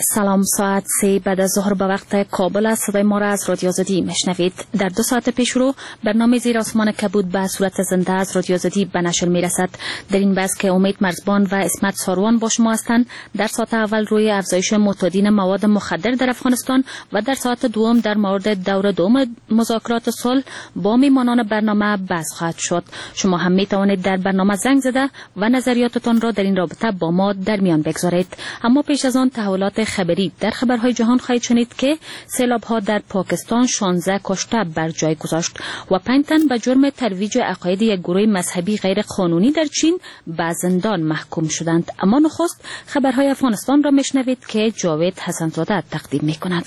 سلام، ساعت 3 بعد از ظهر به وقت کابل است. صدای ما را از رادیو آزادی میشنوید. در 2 ساعت پیش رو برنامه زیر آسمان کبود به صورت زنده از رادیو آزادی به نشر میرسد. در این بحث که امید مرزبان و اسمت ساروان با شما هستند، در ساعت اول روی افزایش معتادین مواد مخدر در افغانستان و در ساعت دوم در مورد دور دوم مذاکرات صلح با میهمانان برنامه بحث خواهد شد. شما هم می توانید در برنامه زنگ زده و نظریاتتان را در این رابطه با ما در میان بگذارید. اما پیش از آن تحولات خبری در خبرهای جهان خواهید شنید که سیلاب‌ها در پاکستان 16 کشته بر جای گذاشت و 5 تن به جرم ترویج عقاید یک گروه مذهبی غیر قانونی در چین به زندان محکوم شدند. اما نخست خبرهای افغانستان را میشنوید که جاوید حسن‌زاده تقدیم می‌کند.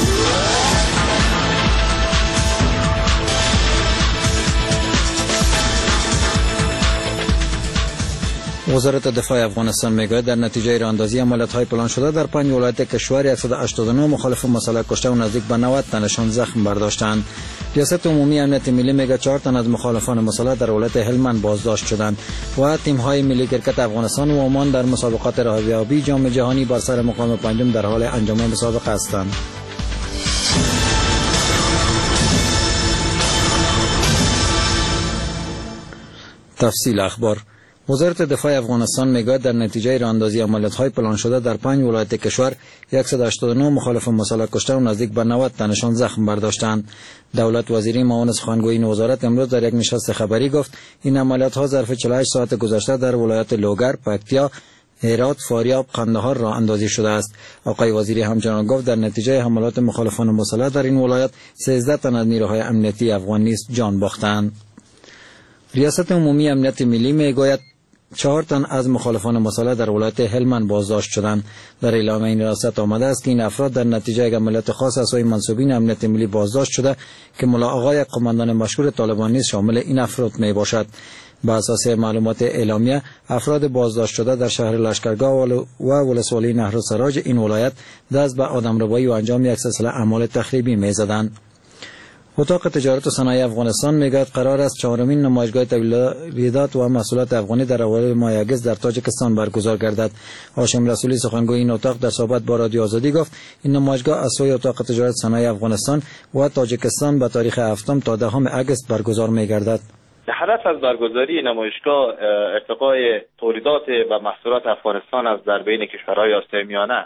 وزارت دفاع افغانستان میگوید در نتیجه راهاندازی عملیات‌های پلان شده در 5 ولایت کشور 189 مخالف مسلح کشته و نزدیک به 90 تنشان زخم برداشتند. ریاست عمومی امنیت ملی میگه 4 تن از مخالفان مسلح در ولایت هلمند بازداشت شدند و تیم‌های ملی کرکت افغانستان و عمان در مسابقات راهیابی جام جهانی بر سر مقام پنجم در حال انجام مسابقه هستند. تفصیل اخبار. وزارت دفاع افغانستان میگوید در نتیجه راهاندازی عملیات‌های پلان شده در 5 ولایت کشور 189 مخالف مسلح کشته و نزدیک به 90 تنشان زخم برداشتند. دولت وزیری معاون سخنگوی این وزارت امروز در یک نشست خبری گفت این عملیات‌ها ظرف 48 ساعت گذشته در ولایت لوگر، پکتیا، هرات، فاریاب، قندهار راه اندازی شده است. آقای وزیری همچنان گفت در نتیجه حملات مخالفان مسلح در این ولایت 13 تن از نیروهای امنیتی افغان نیز جان باختند. ریاست عمومی امنیت ملی میگوید 4 تن از مخالفان مسلح در ولایت هلمند بازداشت شدند. در اعلام این ریاست آمده است که این افراد در نتیجه یک عملیات خاص از سوی منصوبین امنیت ملی بازداشت شده که ملا آقا یک قماندان مشهور طالبان نیز شامل این افراد می باشد. بر اساس معلومات اعلامیه افراد بازداشت شده در شهر لشکرگاه و ولسوالی نهر و سراج این ولایت دست به آدمربایی و انجام یک سلسله اعمال تخریبی می زدند. اتاق تجارت و صنایع افغانستان میگوید قرار است 4مین نمایشگاه تولیدات و محصولات افغانی در اوایل ماه اگست در تاجیکستان برگزار گردد. هاشم رسولی سخنگوی این اتاق در صحبت با رادیو آزادی گفت این نمایشگاه از سوی اتاق تجارت صنایع افغانستان و تاجیکستان به تاریخ 7 تا 10 اگست برگزار میگردد. هدف از برگزاری نمایشگاه ارتقای تولیدات و محصولات افغانستان از در بین کشورهای آسیای میانه.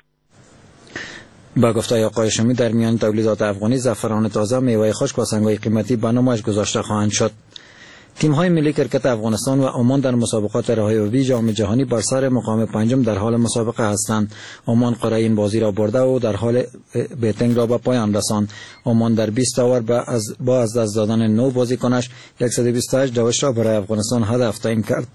با گفته آقای هاشمی در میان تولیدات افغانی زعفران تازه، میوه خشک و سنگ‌های قیمتی به نمایش گذاشته خواهند شد. تیم‌های ملی کرکت افغانستان و عمان در مسابقات راهیابی جام جهانی بر سر مقام پنجم در حال مسابقه هستند. عمان قرعه این بازی را برده و در حال بیتینگ را به پایان رساند. عمان در 20 اوور با از دست دادن 9 بازیکنش 128 دوش را برای افغانستان هدف تعیین کرد.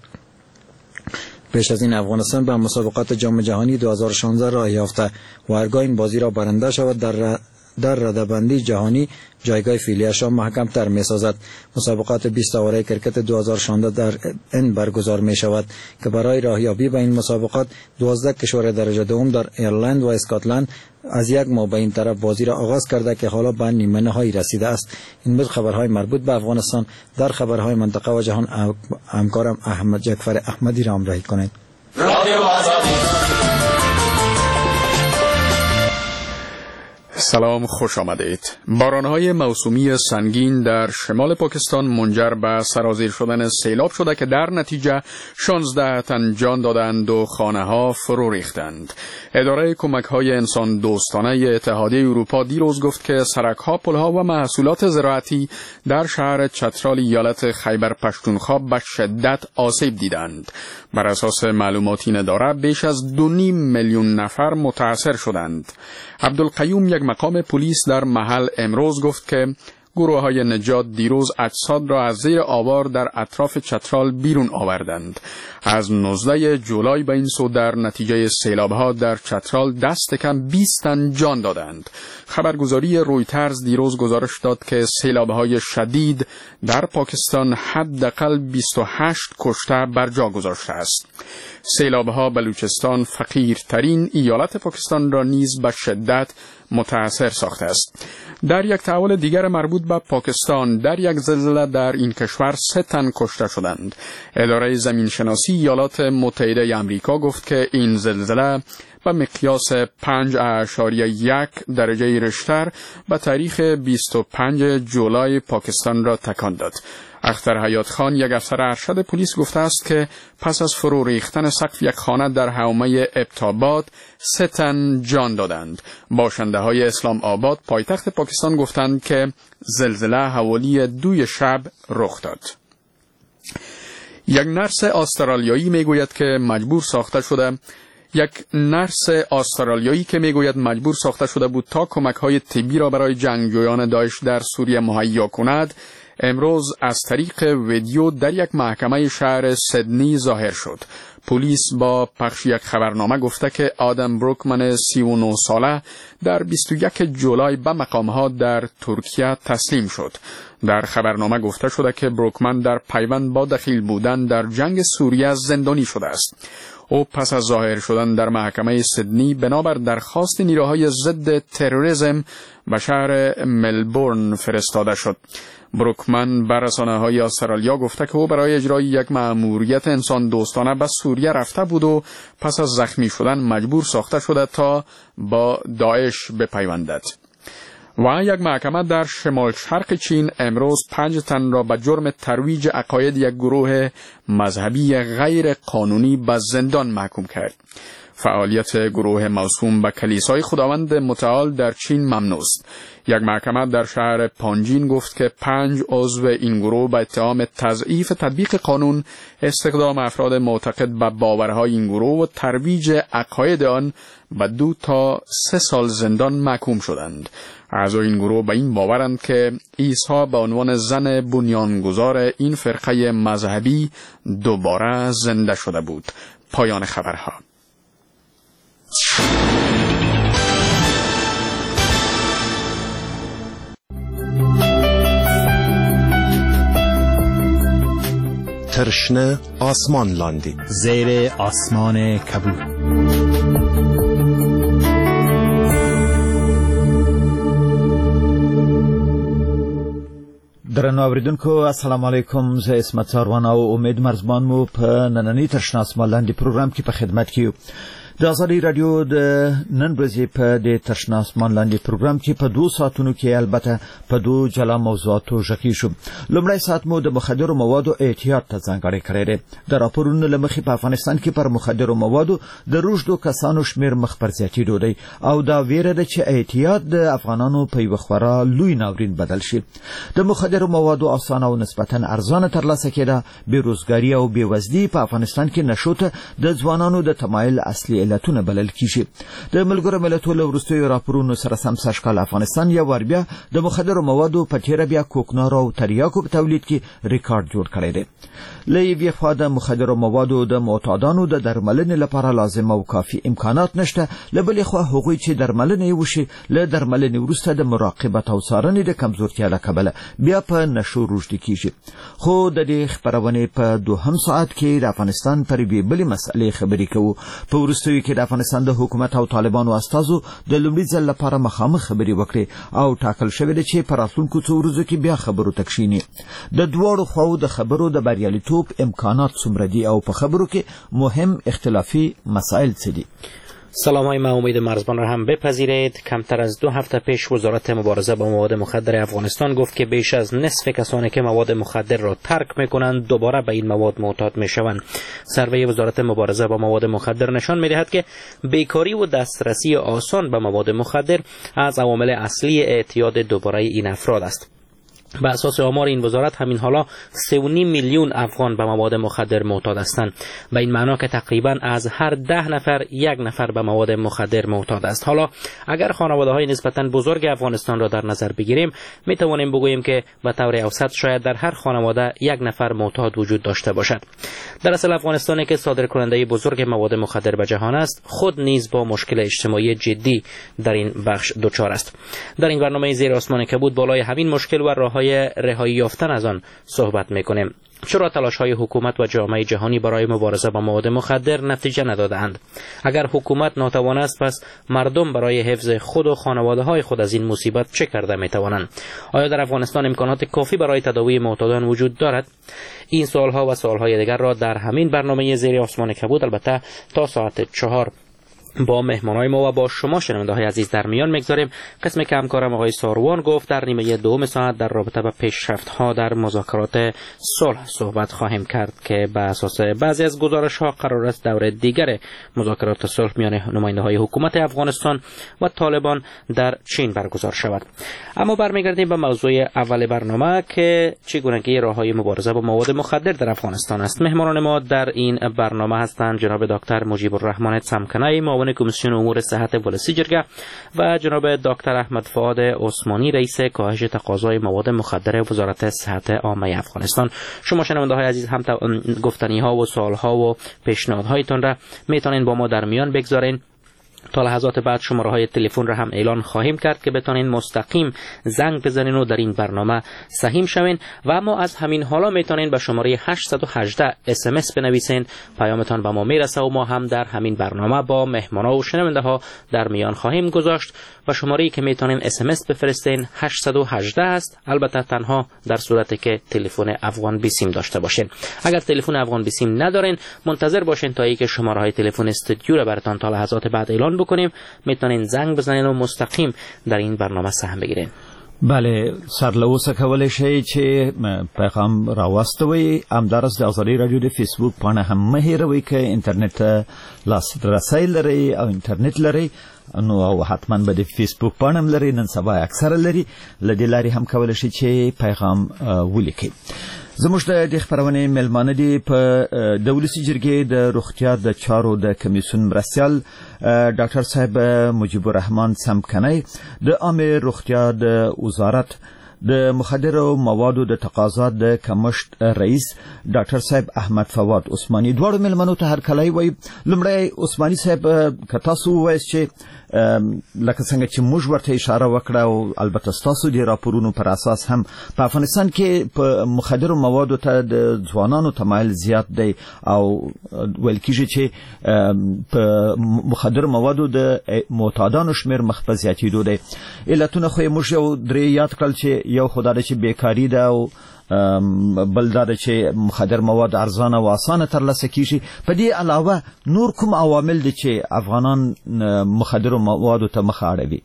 پیش از این افغانستان به مسابقات جام جهانی 2016 راه یافته و هرگاه این بازی را برنده شود در رده‌بندی جهانی جایگاه فعلیش را محکم تر می سازد. مسابقات 20 اوره کرکت 2016 در این برگزار می شود که برای راهیابی به این مسابقات 12 کشور درجه دوم در ایرلند و اسکاتلند از یک ماه به این طرف بازی را آغاز کرده که حالا به نیمه نهایی رسیده است. این بود خبرهای مربوط به افغانستان. در خبرهای منطقه و جهان همکارم احمد جعفر احمدی را همراهی کنید. سلام، خوش آمدید. بارانهای موسومی سنگین در شمال پاکستان منجر به سرازیر شدن سیلاب شده که در نتیجه 16 تن جان دادند و خانه‌ها فرو ریختند. اداره کمک‌های انسان دوستانه اتحادیه اروپا دیروز گفت که سرک‌ها، پل‌ها و محصولات زراعتی در شهر چترال ایالت خیبر پختونخوا به شدت آسیب دیدند. بر اساس معلومات این اداره بیش از 2.5 میلیون نفر متاثر شدند. عبدالقیوم، یک مقام پلیس در محل، امروز گفت که گروه‌های نجات دیروز اجساد را از زیر آوار در اطراف چترال بیرون آوردند. از 19 جولای به این سو در نتیجه سیلاب‌ها در چترال دست کم 20 تن جان دادند. خبرگزاری رویترز دیروز گزارش داد که سیلاب‌های شدید در پاکستان حداقل 28 کشته بر جا گذاشته است. سیلاب‌ها بلوچستان، فقیرترین ایالت پاکستان را نیز به شدت متاثر ساخته است. در یک تحول دیگر مربوط و پاکستان در یک زلزله در این کشور 3 تن کشته شدند. اداره زمینشناسی ایالات متحده آمریکا گفت که این زلزله به مقیاس 5.1 درجه ریشتر به تاریخ 25 جولای پاکستان را تکان داد. اختر حیات خان، یک افسر ارشد پلیس، گفته است که پس از فرو ریختن سقف یک خانه در حومه ابتاباد 3 تن جان دادند. باشنده های اسلام آباد پایتخت پاکستان گفتند که زلزله حوالی 2 شب رخ داد. یک نرس استرالیایی میگوید که مجبور ساخته شده بود تا کمک‌های طبی را برای جنگجویان داعش در سوریه مهیا کند، امروز از طریق ویدیو در یک محکمه شهر سیدنی ظاهر شد. پلیس با پخش یک خبرنامه گفته که آدم بروکمن 39 ساله در 21 جولای به مقامها در ترکیه تسلیم شد. در خبرنامه گفته شده که بروکمن در پیوند با دخیل بودن در جنگ سوریه زندانی شده است. او پس از ظاهر شدن در محکمه سیدنی بنابر درخواست نیروهای ضد تروریسم به شهر ملبورن فرستاده شد. بروکمن بر رسانه‌های استرالیا گفته که او برای اجرای یک مأموریت انسان دوستانه به سوریه رفته بود و پس از زخمی شدن مجبور ساخته شده تا با داعش بپیوندد. و یک محکمه در شمال شرق چین امروز 5 تن را به جرم ترویج عقاید یک گروه مذهبی غیر قانونی به زندان محکوم کرد. فعالیت گروه موسوم به کلیسای خداوند متعال در چین ممنوع است. یک محکمه در شهر پانجین گفت که 5 عضو این گروه به اتهام تضعیف تطبیق قانون، استخدام افراد معتقد به باورهای این گروه و ترویج عقاید آن به 2 تا 3 سال زندان محکوم شدند. اعضای این گروه به این باورند که عیسی به عنوان زن بنیانگذار این فرقه مذهبی دوباره زنده شده بود. پایان خبرها. ترشنه آسمان لاندی، زیر آسمان کبود. درنو اوریدونکو السلام علیکم. زه اسمت ساروان او امید مرزبان مو په نننی ترشنه آسمان لاندی پروګرام کې په خدمت کې د ازادي رادیو د نن ورځې په د ترشنه آسمان لاندې پروګرام کې په 2 ساعتونو کې البته په 2 جلا موضوعاتو ژغی شو. لومړی ساعت مو د مخدرو موادو احتیاط ته ځانګړی کړی دی. د راپورونو له مخې په افغانستان کې پر مخدرو موادو د روږدو کسانو شمیر مخ پر زیاتېدو دی او دا ویره ده چې احتیاط د افغانانو په یو خورا لوی ناورین بدل شي. د مخدرو موادو اسانه او نسبتا ارزانه ترلاسه کېده، بیروزګاری او بیوزلي په افغانستان کې نشو ته د ځوانانو د تمایل اصلي علتونه بلل کیږي. د ملګرو ملتونو وروستیو راپورونو سره سم سږکال افغانستان یو ور بیا د مخدرو موادو په تیره بیا کوکنارو او تریاکو په تولید کې ریکارډ جوړ کړی دی. له یوې خوا د مخدرو موادو د معتادانو د درملنې لپاره لازم او کافي امکانات نشته، له بلې خوا هغوی چې درملنه وشي له درملنې وروسته د مراقبت او څارنې د کمزورتیا له کبله بیا په نشو روږدي کیږي. خو د دې خبرونې په 2 ساعت کې د افغانستان پر یوې بلې مسئلې خبرې کوو. په وروستیو کې د افغانستان د حکومت او طالبانو استازو د لومړي ځل لپاره مخامخ خبرې وکړې او ټاکل شوې ده چې په راتلونکو څو ورځو کې بیا خبرو ته کښیني. د دواړو خواو د خبرو د بریالیتوب امکانات څومره دي او په خبرو کې مهم اختلافي مسائل څه دي؟ سلامای ما امید مرزبان را هم بپذیرید. کمتر از 2 هفته پیش وزارت مبارزه با مواد مخدر افغانستان گفت که بیش از نصف کسانی که مواد مخدر را ترک میکنند دوباره به این مواد معتاد میشوند. سروی وزارت مبارزه با مواد مخدر نشان میدهد که بیکاری و دسترسی آسان به مواد مخدر از عوامل اصلی اعتیاد دوباره این افراد است. به اساس آمار این وزارت همین حالا 3.5 میلیون افغان به مواد مخدر معتاد هستند. به این معنا که تقریبا از هر 10 نفر 1 نفر به مواد مخدر معتاد است. حالا اگر خانواده‌های نسبتاً بزرگ افغانستان را در نظر بگیریم می توانیم بگوییم که به طور اوسط شاید در هر خانواده 1 نفر معتاد وجود داشته باشد. در اصل افغانستانی که صادرکننده بزرگ مواد مخدر به جهان است خود نیز با مشکل اجتماعی جدی در این بخش دچار است. در این برنامه زیر آسمان کبود بالای همین مشکل و راه رهایی یافتن از آن صحبت میکنیم. چرا تلاش‌های حکومت و جامعه جهانی برای مبارزه با مواد مخدر نتیجه ندادند؟ اگر حکومت ناتوان است، پس مردم برای حفظ خود و خانواده‌های خود از این مصیبت چه کرده می‌توانند؟ آیا در افغانستان امکانات کافی برای تداوی معتادان وجود دارد؟ این سوال‌ها و سوال‌های دیگر را در همین برنامه زیر آسمان کبود، البته تا ساعت 4 با مهمانای ما و با شما شنونده های عزیز در میان میگذاریم. قسم که همکارم آقای ساروان گفت در نیمه دوم ساعت در رابطه با پیشرفت ها در مذاکرات صلح صحبت خواهیم کرد که به اساس بعضی از گزارش ها قرار است دور دیگر مذاکرات صلح میان نماینده های حکومت افغانستان و طالبان در چین برگزار شود. اما برمیگردیم به موضوع اول برنامه که چگونگی راههای مبارزه با مواد مخدر در افغانستان است. مهمانان ما در این برنامه هستند جناب دکتر مجیب الرحمن سمکنی، معاون کمیسیون امور صحت ولسی جرگه، و جناب دکتر احمد فؤاد عثمانی، رئیس کاهش تقاضای مواد مخدر وزارت صحت عامه افغانستان. شما شنونده های عزیز هم گفتنی ها و سوال ها و پیشنهادهایتان را میتونین با ما در میان بگذارین. تا لحظات بعد شماره های تلفن را هم اعلان خواهیم کرد که بتونین مستقیم زنگ بزنین و در این برنامه سهیم شوین، و اما از همین حالا میتونین به شماره 818 SMS بنویسین، پیامتان به ما میرسه و ما هم در همین برنامه با مهمانا و شنونده ها در میان خواهیم گذاشت. و شماره‌ای که میتونین SMS بفرستین 818 است، البته تنها در صورتی که تلفن افغان بیسیم داشته باشین. اگر تلفن افغان بیسیم ندارین، منتظر باشین تا اینکه شماره های تلفن استودیو را براتون تا لحظات بعد اعلان بکنیم. میتونین زنگ بزنین و مستقیم در این برنامه سهم بگیرین. بله، سرلوسه کولی شي چې پیغام راوستوي. همدارس د ازادي رادیو د فیسبوک پاڼه هم مه هیروئ که انټرنیټ لاسرسی لري او انټرنیټ لري، نو او حتما به د فیسبوک پاڼه هم لري، نن سبا اکثره لري. له دې لارې هم کولی شي چې پیغام ولیکئ. زموږ د خبرونې ملمانه دي په د ولسي جرګې د روغتیا د چارو د کمیسیون مرستیال ډاکټر صاحب مجیب الرحمن سمکنی، د عامه روغتیا د وزارت د مخدرو موادو د تقاضا د کمښت رئیس ډاکټر صاحب احمد فواد عثماني، دواړو ملمنو ته هرکلی وایي. لومړی عثماني صاحب که تاسو ووایاست چې لکه څنګه چې موږ ورته اشاره وکړه او البته ستاسو د راپورونو پر اساس هم په افغانستان کې په مخدرو موادو ته د ځوانانو تمایل زیات دی او ویل کېږي چې په مخدرو موادو د معتادانو شمیر مخ په زیاتېدو دی. علتونه خو یې موږ یو درې یاد کړل چې یو خو دا ده چې بیکاري ده او بل دا ده چې مخدر مواد ارزانه او اسانه ترلاسه کیږي. په دې علاوه نور کوم عوامل دي چې افغانان مخدر موادو ته مخ اړوي؟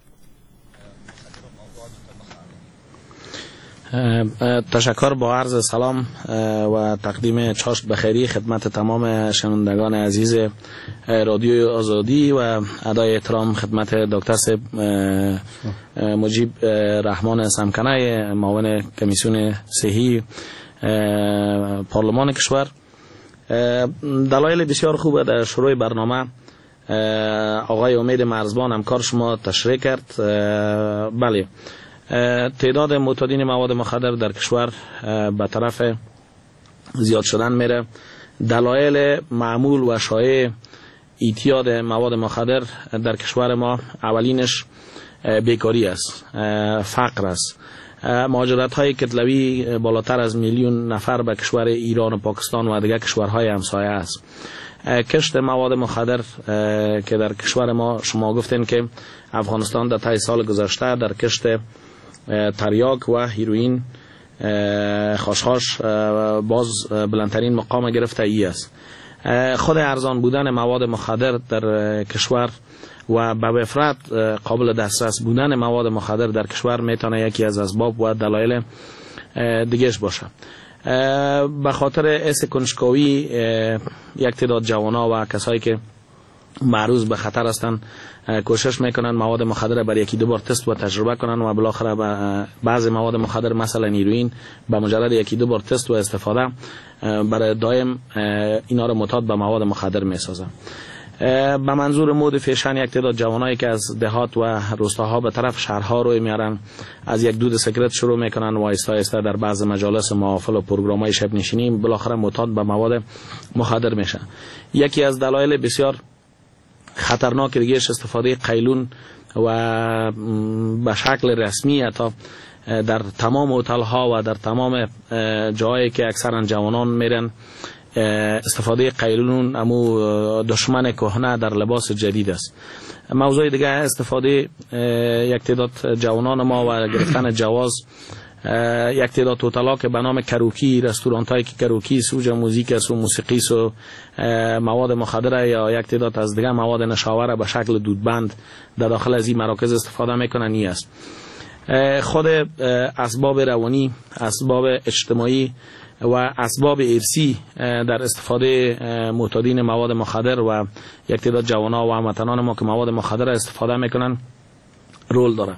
تشکر، با عرض سلام و تقدیم چاشت بخیری خدمت تمام شنوندگان عزیز رادیو آزادی و ادای احترام خدمت دکتر صاحب مجیب رحمان سمکنی، معاون کمیسیون صحی پارلمان کشور. دلایل بسیار خوب در شروع برنامه آقای امید مرزبان همکار شما تشریح کرد. بله، تعداد معتادین مواد مخدر در کشور به طرف زیاد شدن میره. دلایل معمول و شایع اعتیاد مواد مخدر در کشور ما اولینش بیکاری است، فقر است. مهاجرت های کتلوی بالاتر از 1,000,000 نفر به کشور ایران و پاکستان و دیگر کشورهای همسایه است. کشت مواد مخدر که در کشور ما شما گفتین که افغانستان در طی سال گذشته در کشت تریاک و هیروئین خاشخاش باز بلندترین مقام گرفته ای است. خود ارزان بودن مواد مخدر در کشور و به وفرت قابل دسترس بودن مواد مخدر در کشور میتونه یکی از اسباب و دلایل دیگهش باشه. به خاطر اس کنجکاوی یک تعداد جوانا و کسایی که معروض به خطر هستند کوشش میکنن مواد مخدر بر یکی دو بار تست و تجربه کنن و بالاخره بعضی مواد مخدر مثلا هیروئین به مجرد یکی دو بار تست و استفاده برای دائم اینا رو معتاد به مواد مخدر میسازن. به منظور مود فیشن یک تعداد جوانایی که از دهات و روستاها به طرف شهرها روی میارن، از یک دود سیگرت شروع میکنن و آهسته آهسته در بعض مجالس محافل و پروگرام‌های شب نشینی بالاخره معتاد به مواد مخدر میشن. یکی از دلایل بسیار خطرناک دیگهش استفاده قیلون و به شکل رسمی حتی در تمام هتل ها و در تمام جایی که اکثرا جوانان میرن استفاده قیلون امو دشمن کهنه در لباس جدید است. موضوع دیگه استفاده یک تعداد جوانان ما و گرفتن جواز یک تعداد هتل‌ها که به نام کروکی، رستوران هایی که کروکی سوژه موزیک است و موسیقی است و مواد مخدر یا یک تعداد از دیگه مواد نشاور به شکل دودبند در داخل از این مراکز استفاده میکنن. این است خود اسباب روانی، اسباب اجتماعی و اسباب ارثی در استفاده معتادین مواد مخدر و یک تعداد جوانان و هموطنان ما که مواد مخدر استفاده میکنن رول داره.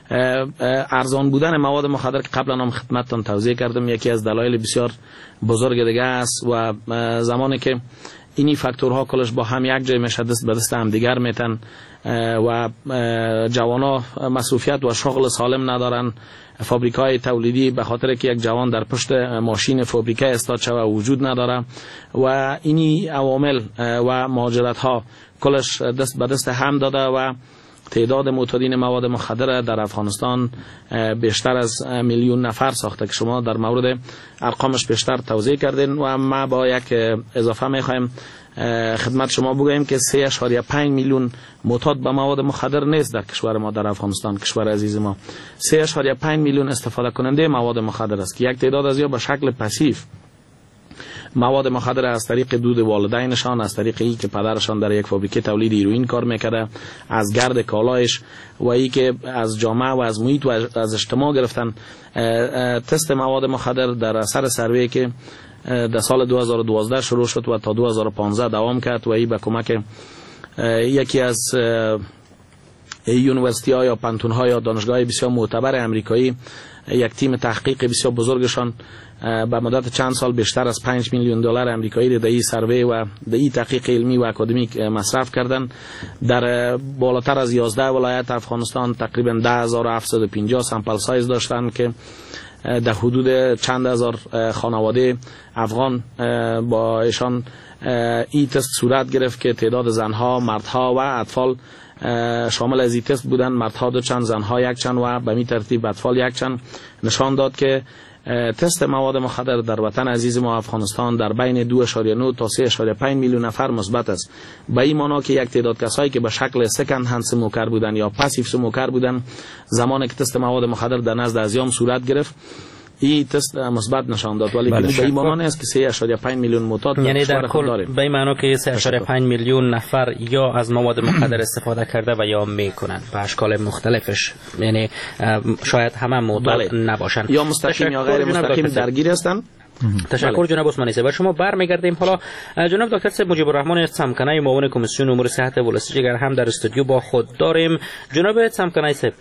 ارزان بودن مواد مخدر که قبلا هم خدمتتان توضیح کردم یکی از دلایل بسیار بزرگ دیگه است و زمانی که اینی فاکتورها کلش با هم یک جای میشه دست به دست هم دیگر میتن و جوانا مصروفیت و شغل سالم ندارن، فابریکای تولیدی به خاطر که یک جوان در پشت ماشین فابریکه استاد شوه وجود نداره و اینی عوامل و مهاجرت ها کلش دست به دست هم داده و تعداد معتادین مواد مخدر در افغانستان بیشتر از 1 میلیون نفر ساخته که شما در مورد ارقامش بیشتر توضیح کردین و ما با یک اضافه میخوایم خدمت شما بگوییم که 3.5 میلیون معتاد به مواد مخدر نیست در کشور ما، در افغانستان کشور عزیز ما 3.5 میلیون استفاده کننده مواد مخدر است که یک تعداد از یا به شکل پسیف مواد مخدر از طریق دود والدینشان، از طریق ای که پدرشان در یک فابریکه تولید هیروئین کار میکرده، از گرد کالایش و ای که از جامعه و از محیط و از اجتماع گرفتن تست مواد مخدر در اثر سروی که در سال 2012 شروع شد و تا 2015 دوام کرد و ای به کمک یکی از یونیورسیتی ها یا پانتون ها یا دانشگاه بسیار معتبر امریکایی یک تیم تحقیق بسیار بزرگشان به مدت چند سال بیشتر از 5 میلیون دلار امریکایی در این سروی و در این تحقیق علمی و اکادمیک مصرف کردن. در بالاتر از 11 ولایت افغانستان تقریبا 10750 سامپل سایز داشتن که در حدود چند هزار خانواده افغان با ایشان این تست صورت گرفت که تعداد زنها، مردها و اطفال شامل از این تست بودن. مردها 2 چند، زنها 1 چند و به می ترتیب اطفال 1 چند. نشان داد که تست مواد مخدر در وطن عزیز ما افغانستان در بین 2.9 تا 3.5 میلیون نفر مثبت است. به این معنی که یک تعداد کسایی که به شکل سکند هند سموکر بودن یا پاسیو سموکر بودن زمانی که تست مواد مخدر در نزد ازیام صورت گرفت این تست مثبت نشان داد، ولی به این معنی است که 3.5 میلیون معتاد یعنی در کل به این معنی که 3.5 میلیون نفر یا از مواد مخدر استفاده کرده و یا میکنن به اشکال مختلفش، یعنی شاید همه معتاد نباشن یا مستقیم یا غیر مستقیم درگیر هستن. تشکر جناب عثمانی صاحب. شما برمیگردیم حالا جناب دکتر صاحب مجیب الرحمن سمکنای معاون کمیسیون امور صحت ولسی جگر هم در استودیو با خود داریم. جناب سمکنای صاحب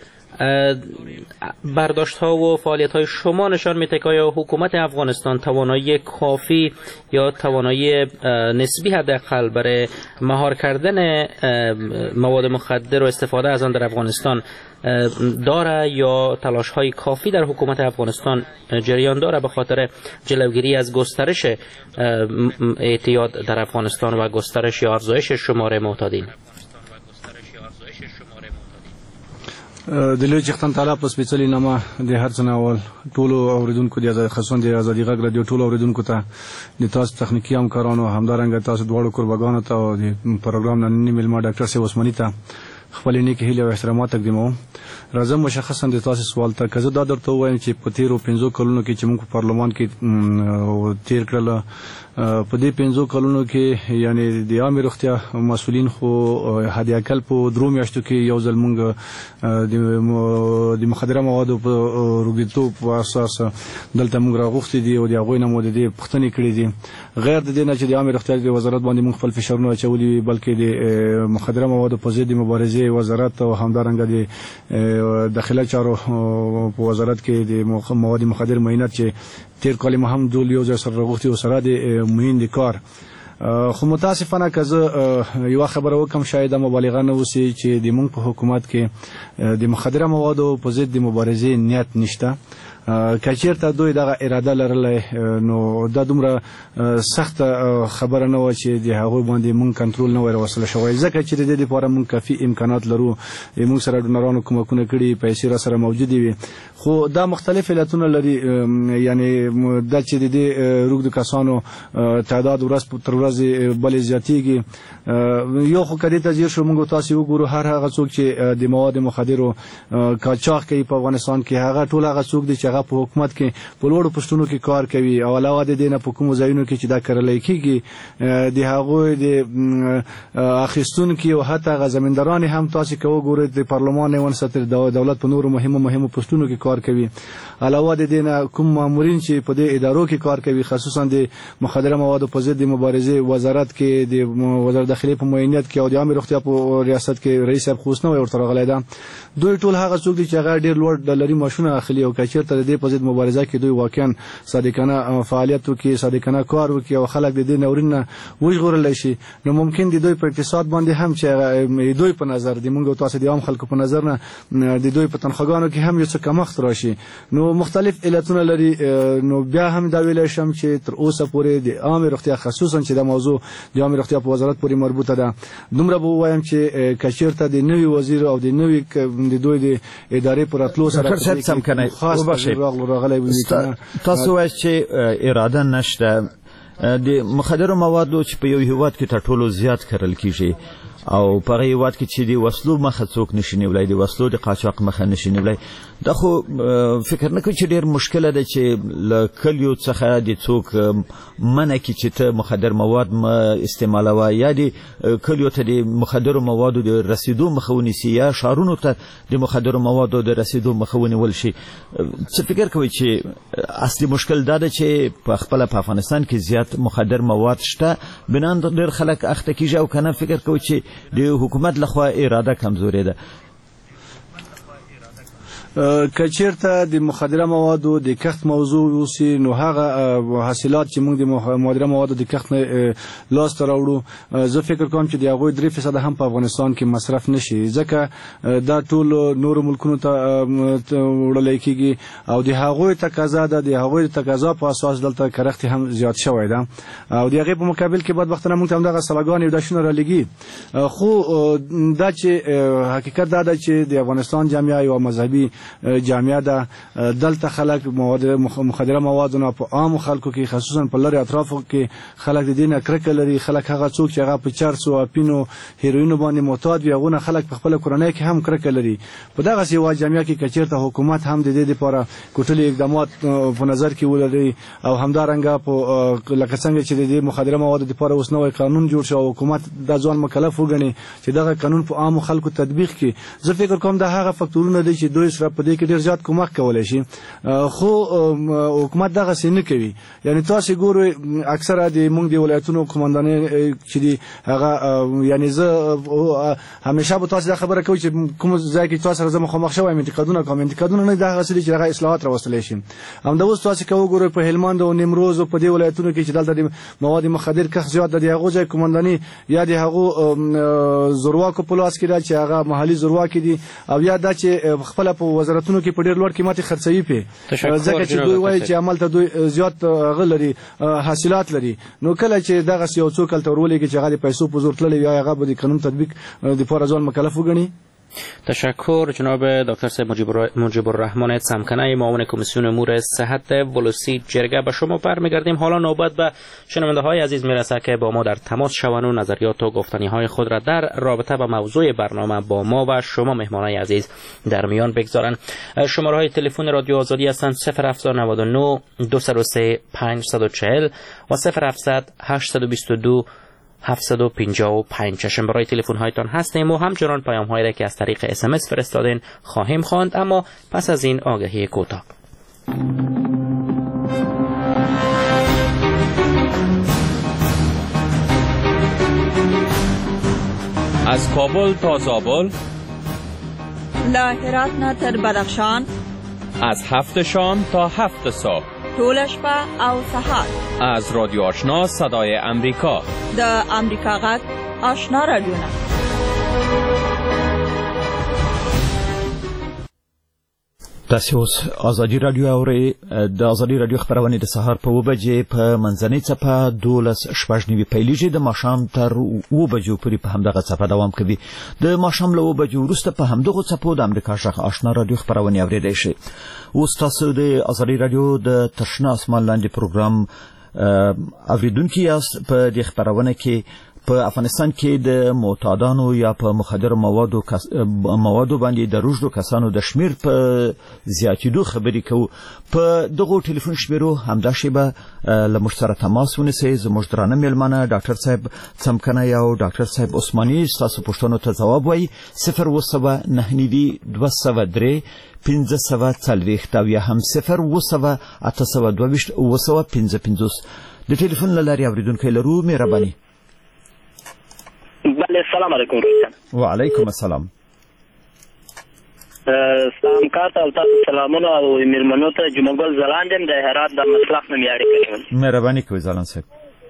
برداشت ها و فعالیت های شما نشان میده که آیا حکومت افغانستان توانایی کافی یا توانایی نسبی حداقل برای مهار کردن مواد مخدر و استفاده از آن در افغانستان داره یا تلاش های کافی در حکومت افغانستان جریان داره به خاطر جلوگیری از گسترش اعتیاد در افغانستان و گسترش یا افزایش شمار معتادین؟ د لوی چختن تعالی په سپیڅلي نامه د هر څه نه اول ټولو اوریدونکو د آزادۍ خصوصا د آزادۍ غږ رادیو ټولو اوریدونکو ته د تاسو تخنیکي همکارانو همدارنګه تاسو دواړو قربانانو ته او د پروګرام نننی میلمه ډاکټر صاحب عثماني ته خپل نیک هیله او احترامات تقدیموم. راځم مشخصا د تاسو سوال ته که زه دا درته ووایم چې په تیرو 5 کلونو کې چې موږ په پارلمان کې تیر کړل په دې 5 کلونو کې یعنی د عامه روغتیا مسؤلین خو هدي اکل په درو میاشتو کې یو ځل موږ د مخدره موادو په روغتیتوب په اساس دلته موږ راغوښتي دي او د هغوی نه مو د دې پوښتنې کړې دي. غیر د دې نه چې د عامه روغتیا د وزارت باندې موږ خپل فشارونه اچولي بلکې د مخدره موادو په ضد مبارزې وزارت او همدارنګه د داخله چارو په وزارت کې د مواد مخدر معاینات چې تیر کال ما هم دول یو ځای سره راغوښتي او سره د مهین د کار خو متاسفانه که زه یوه خبره وکم شاید مبالغه نه وسي چې د موږ په حکومت کې د مخدره موادو په ضد د مبارزې نیت نشته. کچیرته دوی دغه اراده لرله نو دا دومره سخت خبره نه و چې د هغه باندې مونږ کنټرول نه وروسله شوی ځکه چې د دې لپاره مونږ کافي امکانات لرو مونږ سره ډونرانو کومکونه کړي پیسې را سره موجود وي خو دا مختلف علتونه لري یعنی دا چې د روغ کسانو تعداد ورځ تر ورځې بلې زیاتېږي یو خو کدی ته شو مونږ تاسو وګورو هر هغه څوک چې د مواد مخدرو قاچاق کوي په افغانستان کې هغه ټول هغه څوک دي چې هغه په حکومت کې په لوړو پوسټونو کې کار کوي او علاوه د دې نه په کومو ځایونو کې چې دا کړلای کېږي د هغوی د اخیستونکو او حتی غ زمینداران هم تاسو کې وګورئ د پارلمان نه ونستر دولت په نورو مهمو پوسټونو کې کار کوي علاوه د دې نه کوم مامورین چې په دې ادارو کې کار کوي خصوصا د مخدره موادو په ضد مبارزه وزارت کې د وزارت داخلي په معاینات کې او د عامه روغتیا په ریاست کې رئیس صاحب خوښنه ورته راغلی دا دوی ټول هغه څوک دي چې هغه ډیر لوړ ډالري ماشونه اخلي او کچیرته د دې په ضد مبارزه کې دوی واقعا صادقانه فعالیت وکړي صادقانه کار وکړي او خلک د دې نورین وژغورل شي نو ممکن د دوی په اقتصاد باندې هم چې دوی په نظر د موږ تاسو د عام خلکو په نظر نه د دوی په تنخواګانو کې هم یو څه کمښت راشي نو مختلف علتونه لري نو بیا هم دا ویل شم چې تر اوسه پورې د عام روغتیا خصوصا چې د موضوع د عام روغتیا په وزارت پورې مربوطه ده دومره به وایم چې کچیرته د نوي وزیر او د نوي د دوی د ادارې پر اتلو سره سم کنه تاسو وایئ چې اراده نشته د مخدرو موادو چې په یو هیواد کې تر ټولو زیات کارل کیږي او په هیواد کې چې د وسلو مخه څوک نشي نیولای د وسلو د قاچاق مخه نشي نیولای دا خو فکر نه کوم چې ډیر مشکله ده چې کلیو څخه د څوک منع کی چې ته مخدر مواد استعمالوي یا د کلیو ته د مخدر موادو د رسیدو مخاوني سي یا شارونو ته د مخدر موادو د رسیدو مخاوني ول شي څه فکر کوي چې اصلي مشکل دا ده چې په خپل په افغانستان کې زیات مخدر مواد شته بنان ډیر خلک اخته کیږي او کنه فکر کوي چې د حکومت لخوا اراده کمزورې ده کچیرته د مخدره موادو د کښت موضوع اوسي نو هغه حاصلات چې موږ د مخدره موادو د کښت لاس ته راوړو زه فکر کوم چې د هغوی 3% هم په افغانستان کې مصرف نشي ځکه دا ټول نورو ملکونو ته وړلای کېږي او د هغوی تقاضا ده د هغوی تقاضا په اساس دلته کرخت هم زیات شوی ده او د هغې په مقابل کې بدبختانه موږ ته همدغه سلاګانې او داشونه رالېږي خو دا چې حقیقت دا ده چې د افغانستان جامعه یوه مذهبي جامعه ده دلته خلک مخدره موادونه په عام خلکو کې خصوصا په لری اطرافو کې خلک د دین کرکه لري خلک هغه څوک چې هغه په چرسو او پینو هیروینو باندې معتاد وي هغه خلک په خپل کورنۍ کې هم کرکه لري په دغه سیوا جامعه کې کچیرته حکومت هم د دې لپاره کوټلي اقدامات په نظر کې ولري او همدارنګه په لکه څنګه چې د مخدره موادو لپاره اوس نوې قانون جوړ شو حکومت د ځوان مکلف وګڼي چې دغه قانون په عام خلکو تطبیق کړي زه فکر کوم دا هغه فکتورونه دي چې دوی سره په دې کې ډیر زیات کومک کولای شي خو حکومت دغه څه نه کوي یعنی تاسو ګورئ اکثره د موږ د ولایتونو قومندانې چې دي هغه یعنی زه همیشه به تاسو دا خبره کوي چې کوم ځای کې تاسو سره مخامخ شوی انتقادونه کوم انتقادونه نه دغه څه چې هغه اصلاحات راوستل شي هم دا اوس تاسو کوو ګورئ په هلمند او نیمروز او په دې ولایتونو کې چې دلته د مواد مخدر کښ زیات د هغه ځای قومنداني یا د هغه زورواکو په لاس کې دا چې هغه محلي زورواکي دي او یا دا چې خپل په وزارتونو کې په ډیر لوړ قیمت خرڅوي په ځکه چې دوی وایي چې عمل ته دوی زیات غلري حاصلات لري نو کله چې دغه یو څوک تل ورولې کې چې هغه پیسو په زور تللی یا هغه د قانون تطبیق د پاره ځان مکلف وګڼي تشکر جناب دکتر صاحب مجیب الرحمن سمکنه معاون کمیسیون امور صحت ولوسی جرگه به شما برمیگردیم حالا نوبت به شنونده های عزیز میرسه که با ما در تماس شوند و نظریات و گفتنی های خود را در رابطه با موضوع برنامه با ما و شما مهمانای عزیز در میان بگذارند شماره های تلفن رادیو آزادی هستند 0799 203 540 و 0700 822 755 چشم برای تلفن هایتان هستیم و همچنان پیام هایی را که از طریق SMS فرستادین خواهیم خواند اما پس از این آگهی کوتاه. از کابل تا زابل، له هرات نه تر بدخشان، از 7 شام تا 7 صبح، ټول شپه او سهار، از رادیو آشنا صدای امریکا، د امریکا غږ آشنا رادیو. تاسو اوس ازادي رادیو اورئ. د ازادي رادیو خبرونه د سهار په 2 بجې په منځنۍ څپه 12:15 پیلېږي، د ماښام تر 2 بجو پورې په همدغه څپه دوام کوي. د ماښام له 2 بجو وروسته په همدغه څپو د امریکا غږ آشنا رادیو خبرونه اورېدای شئ. اوس تاسو د ازادي رادیو د تشنه اسمان لاندې پروګرام اوریدونکي یاست. په دې خبرونه کې په افغانستان کې د معتادانو یا په مخدر موادو باندې د روږدو کسانو د شمیر په زیاتېدو خبرې کوو. په دغه ټلیفون شمیرو همدا شیبه له موږ سره تماس ونیسئ. زموږ درانه میلمانه ډاکټر صاحب څمکنی او ډاکټر صاحب عثماني ستاسو پوښتنو ته ځواب وایي. 0299203 1540 او یا هم 02822 د ټلیفون له لارې اوریدونکي لرو. مهرباني. بله، السلام علیکم. وعلیکم السلام. سلام کارته او تاسو سلامونه او میرمنو ته. جمعګل زلاندم د هرات د مصرف نه میاړي کوم. مهرباني کوئ زلان صاحب.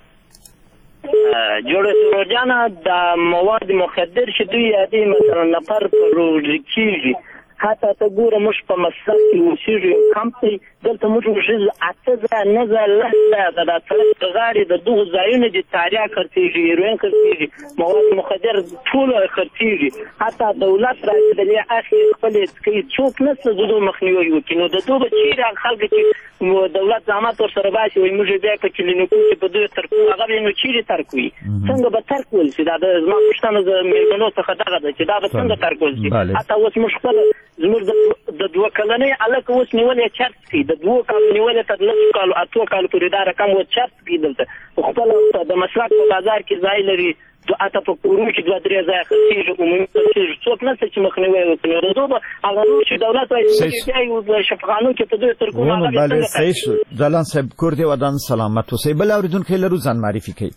جوړه سروجانه د مواد مخدر شدوی یادي مثلا نفر پروژ کیږي، حتی ته ګوره موږ په مصرف کې اوسېږو کمپنۍ دلته موږ اوسېږو 8 ځایه 9 ځایه 10 ځایه د څلور غاړې د دغو ځایونو د تاریخ خرڅېږي، هیروین خرڅېږي، مواد مخدر ټول خرڅېږي. حتی دولت راځي د دې اخلي خپل کوي، څوک نشته د دوی مخنیوي وکړي. نو د دوی به چیرې خلک چې دولت زحمت ورسره باسي وایي موږ بیا په کلینیکو کې په دوی ترکو هغه به نو چیرې ترکوي، څنګه به ترکول شي؟ دا د زما پوښتنه د میرمنو څخه دغه ده چې دا به څنګه ترکول شي. حتی اوس موږ خپل زموږ د 2 کلنۍ هلک اوس نیولې چرس کړي، د 2 کالو نیولې تر 9 کالو 8 کالو پورې دا رقم و چرس کړي. دلته خپل د مسلک په بازار کې ځای لري، اته په کورونو کې 2-3 ځای خرڅېږي، عمومي خرڅېږي، څوک نشته چې مخنیوی وکړي. نو دوی به هغه چې دولت وایي بیا یو شفاخانو کې په دوی تر کومه هغه بله صحیح شو. ځلان صاحب کور دې ودان سلامت اوسئ. بل اوریدونکي لرو ځان معرفي کړئ.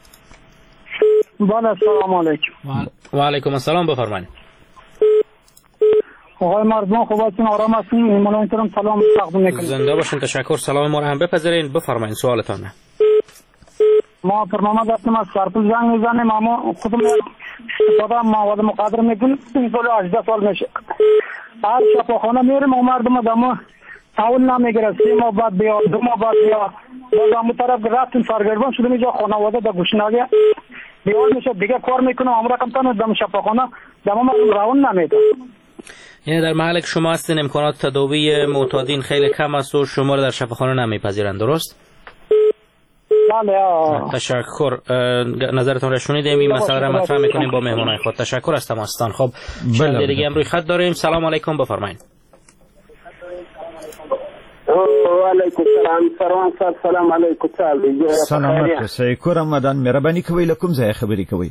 بله السلام علیکم. وعلیکم السلام، بفرمایید. آقای مرزبان خوب هستین؟ آرام هستین؟ ملایم کرم سلام تقدیم میکنم. زنده باشین. تشکر. سلام ما رو هم بپذیرین. بفرمایید سوالتان. ما پرنامه داشتیم از سرپل زنگ میزنیم، اما خودم استفاده مواد مخدر میکنیم. این سال 18 سال میشه. هر شفاخانه میریم و مردم دمو تاول نمیگیره. 3 ماه بعد بیا، 2 ماه بعد بیا. باز همون طرف رفتیم سرگردان شدیم. اینجا خانواده در گوشناگی بیار میشه دیگه کار میکنه. عمره کم تنه دم شفاخانه دم مردم راون نمیده. یعنی در محل که شما هستین امکانات تداوی معتادین خیلی کم است و شما رو در شفاخانه نمیپذیرند، درست؟ بله. تشکر. نظرتون را شنیدیم. این مسئله را مطرح میکنیم با مهمانای خود. تشکر از تماستان. خب چند دیگه هم روی خط داریم. سلام علیکم، بفرمایید. و علیکم السلام. سلام علیکم. سلامت اوسئ. کور مدان مهرباني کوئ. له کوم ځای خبرې کوئ؟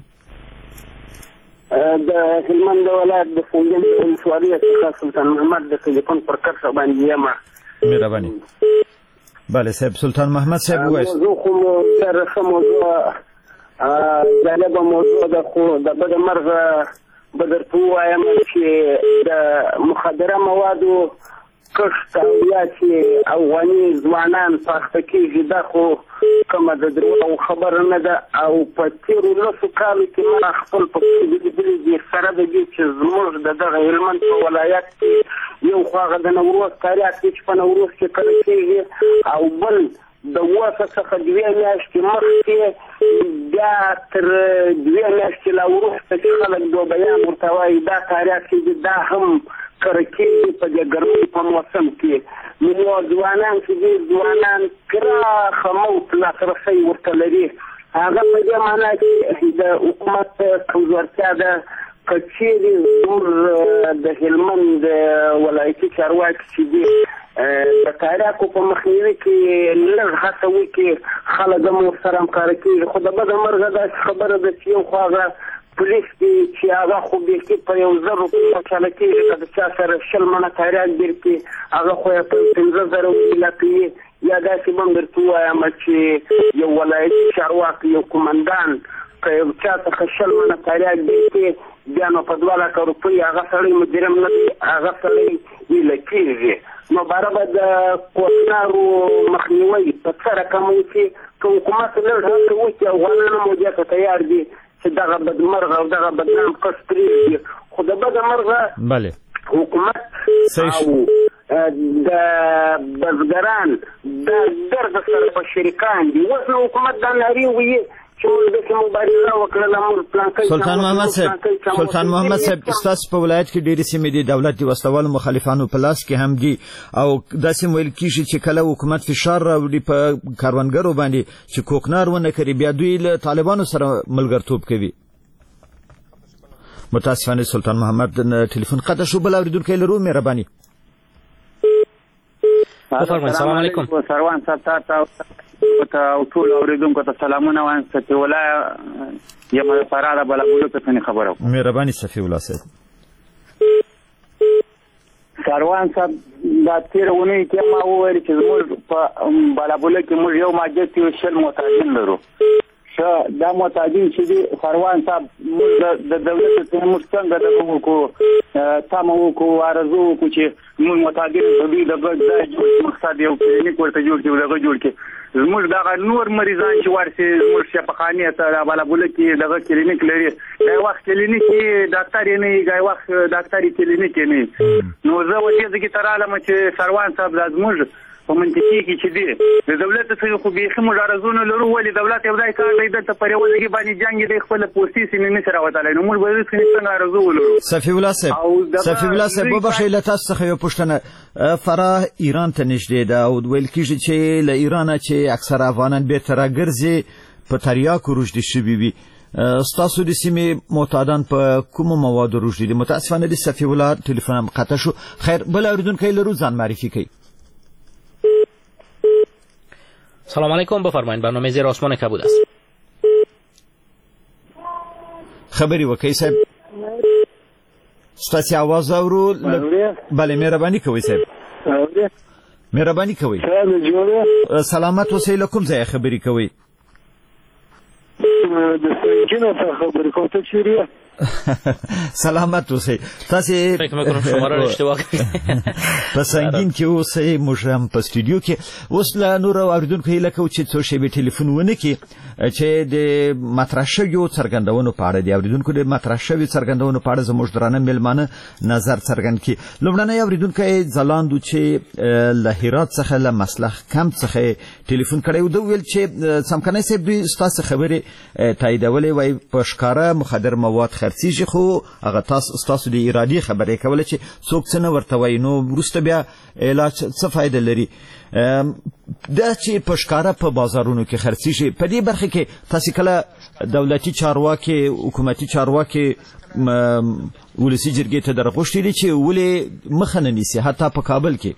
د هلمند ولایت د سنګین ولسوالۍ څخه سلطان محمد د ټلیفون پر کرښه باندې یم. مهرباني. بله صاحب. سلطان محمد صاحب وایست. موضوع خو ډېره ښه موضوع، جالبه موضوع ده، خو د بده مرغه به درته ووایم چې د مخدره موادو کښت او یا چې افغاني ځوانان پاخته کېږي، دا خو کومه د دروغو خبره نه ده. او په تېرو 10 کالو کې ما خپل په لیدلي دي سره د دې چې زموږ د دغه هلمند په ولایت کې یو خو هغه د نوروز تاریخ دی چې په نوروز کې کله کېږي، او بل د 2 څخه 2 میاشتې مخکې بیا تر 2 میاشتې لا وروسته چې خلک دوبیان ورته وایي دا تاریخ کې دا هم کړه کېږي په دې ګرمۍ په موسم کې. نو ځوانان چې دي ځوانان پراخه موت لاسرسی ورته لري. هغه په دې معنا چې د حکومت کمزورتیا ده. که چیرې زموږ د هلمند ولایتي چارواکي چې دي د تاریخو په مخنیوي کې لږ هڅه وکړي، خلک هم ورسره همکاره کېږي. خو د بده مرغه داسې خبره ده چې یو خو هغه پولیس دی چې هغه خو بیخي په 1000 روپیو چاله کېږي، که د چا سره 20 منه تاریخ درکړي هغه خو یې په 15,000 روپیو کوي. یا داسې به هم درته ووایم چې یو ولایتي چارواکی، یو قومندان که یو چا څخه 20 منه تاریخ درکړي، بیا نو په 2 لکه روپۍ هغه سړی مجرم نه دی، هغه سړی ایله کېږي. نو باره به د کوچنارو مخنیوی په څه رقم وکړي. که حکومت لږ هڅه وکړي، افغانان هم دې ته تیار دي چې دغه بدمرغه او دغه بدنام کس پرېږدي. خو د بده مرغه بله حکومت او د بزګران د درد سره په شریکان دي. اوس نو حکومت دا نارې وایي چې موږ داسې مبارزه وکړله، موږ پلانکی سلطان محمد صاحب ستاسو په ولایت کې ډېرې سیمې دي دولت د وسلوالو مخالفانو په لاس کې هم دي او داسې ویل کېږي چې کله حکومت فشار راوړي په کروندګرو باندې چې کوکنار ونه کړي بیا دوی له طالبانو سره ملګرتوب کوي. متاسفانه سلطان محمد ټلیفون قطع شو. بل اوریدونکی لرو مهرباني. السلام علیکم. سروان صاحب او ټول اوریدونکو ته سلامونه وایم. صفي الله یم د فراه د بلابولو په څنډه خبرو. مهرباني صفي الله صاحب. سروان صاحب دا تیرونه کې ما وویل چې موږ په بلابولو کې موږ یو ماجت یو شل متاجین لرو. دا متاجین چې دي سروان صاحب موږ د دولت څخه موږ څنګه د وکړو تاسو وکړو ارزو وکړو چې موږ متاجین د دې د مقصد یو کلینیک ورته جوړ کړو دغه جوړ کړو. زموږ دغه نور مریضان چې ورسي زموږ شفاخانه ته د بلابوله کې دغه کلینیک لري. دا وخت کلینیک ډاکټر یې نه غي وخت ډاکټري کلینیک نه. نو زه وځي چې ترالم چې سروان صاحب زموږ په منطقي کې چې دی د دولت څخه خو به موږ ارزونه لرو ولې دولت یو ځای کار دی د پرېوځي کې باندې جنگ دی خپل پوسټي سیمې نه سره وتاله نو موږ به څنګه ارزو ولرو. صفي الله صاحب وبخښئ له تاسو څخه یو پوښتنه. فراه ایران ته نږدې ده او ویل کېږي چې له ایران چې اکثر افغانان بیرته راګرځي په تریاکو روږدي شوي وي. ستاسو د سیمې معتادان په کومو موادو روږدي دي؟ متاسفانه د صفي الله ټلیفون هم قطع شو. خیر بل اوریدونکی لرو ځان معرفي کوي. سلام علیکم. بفرمایید برنامه زیر آسمان کبود است. خبری وکړئ صاحب. ستاسو आवाज اورو. بله مهرباني کوئ صاحب. مهرباني کوئ. سلامت اوسئ. له کوم ځای خبرې کوئ؟ د سنگین څخه خبرې کوم. ته چیرې سلامت اوسئ. تاسو فکر میکنم شما را اشتباه کردید. په سنگین کې اوسئ. موږ هم په استودیو کې اوس له نور اوریدونکو هیله کوو چې څو شیبې ټلیفون ونه کړي چې د مطرح شویو څرګندونو په اړه د اوریدونکو د مطرح شویو څرګندونو په اړه زموږ درانه میلمانه نظر څرګند کړي. لومړنی اوریدونکی ځلاندو چې له هرات څخه له مسلخ کمپ څخه ټلیفون کړی و. دوی ویل چې سمکنی صاحب دوی ستاسو خبرې تاییدولې وای په ښکاره مخدر مواد خرڅیږي خو هغه تاسو د ارادي خبرې کوله چې څوک څه نه ورته وایي نو وروسته بیا علاج څه فایده لري. دا چې په ښکاره په بازارونو کې خرڅیږي په دې برخه کې تاسو کله دولتي چارواکي حکومتي چارواکي ولسی جرګې ته درغوښتي دي چې ولې مخه نه نیسي حتی په کابل کې؟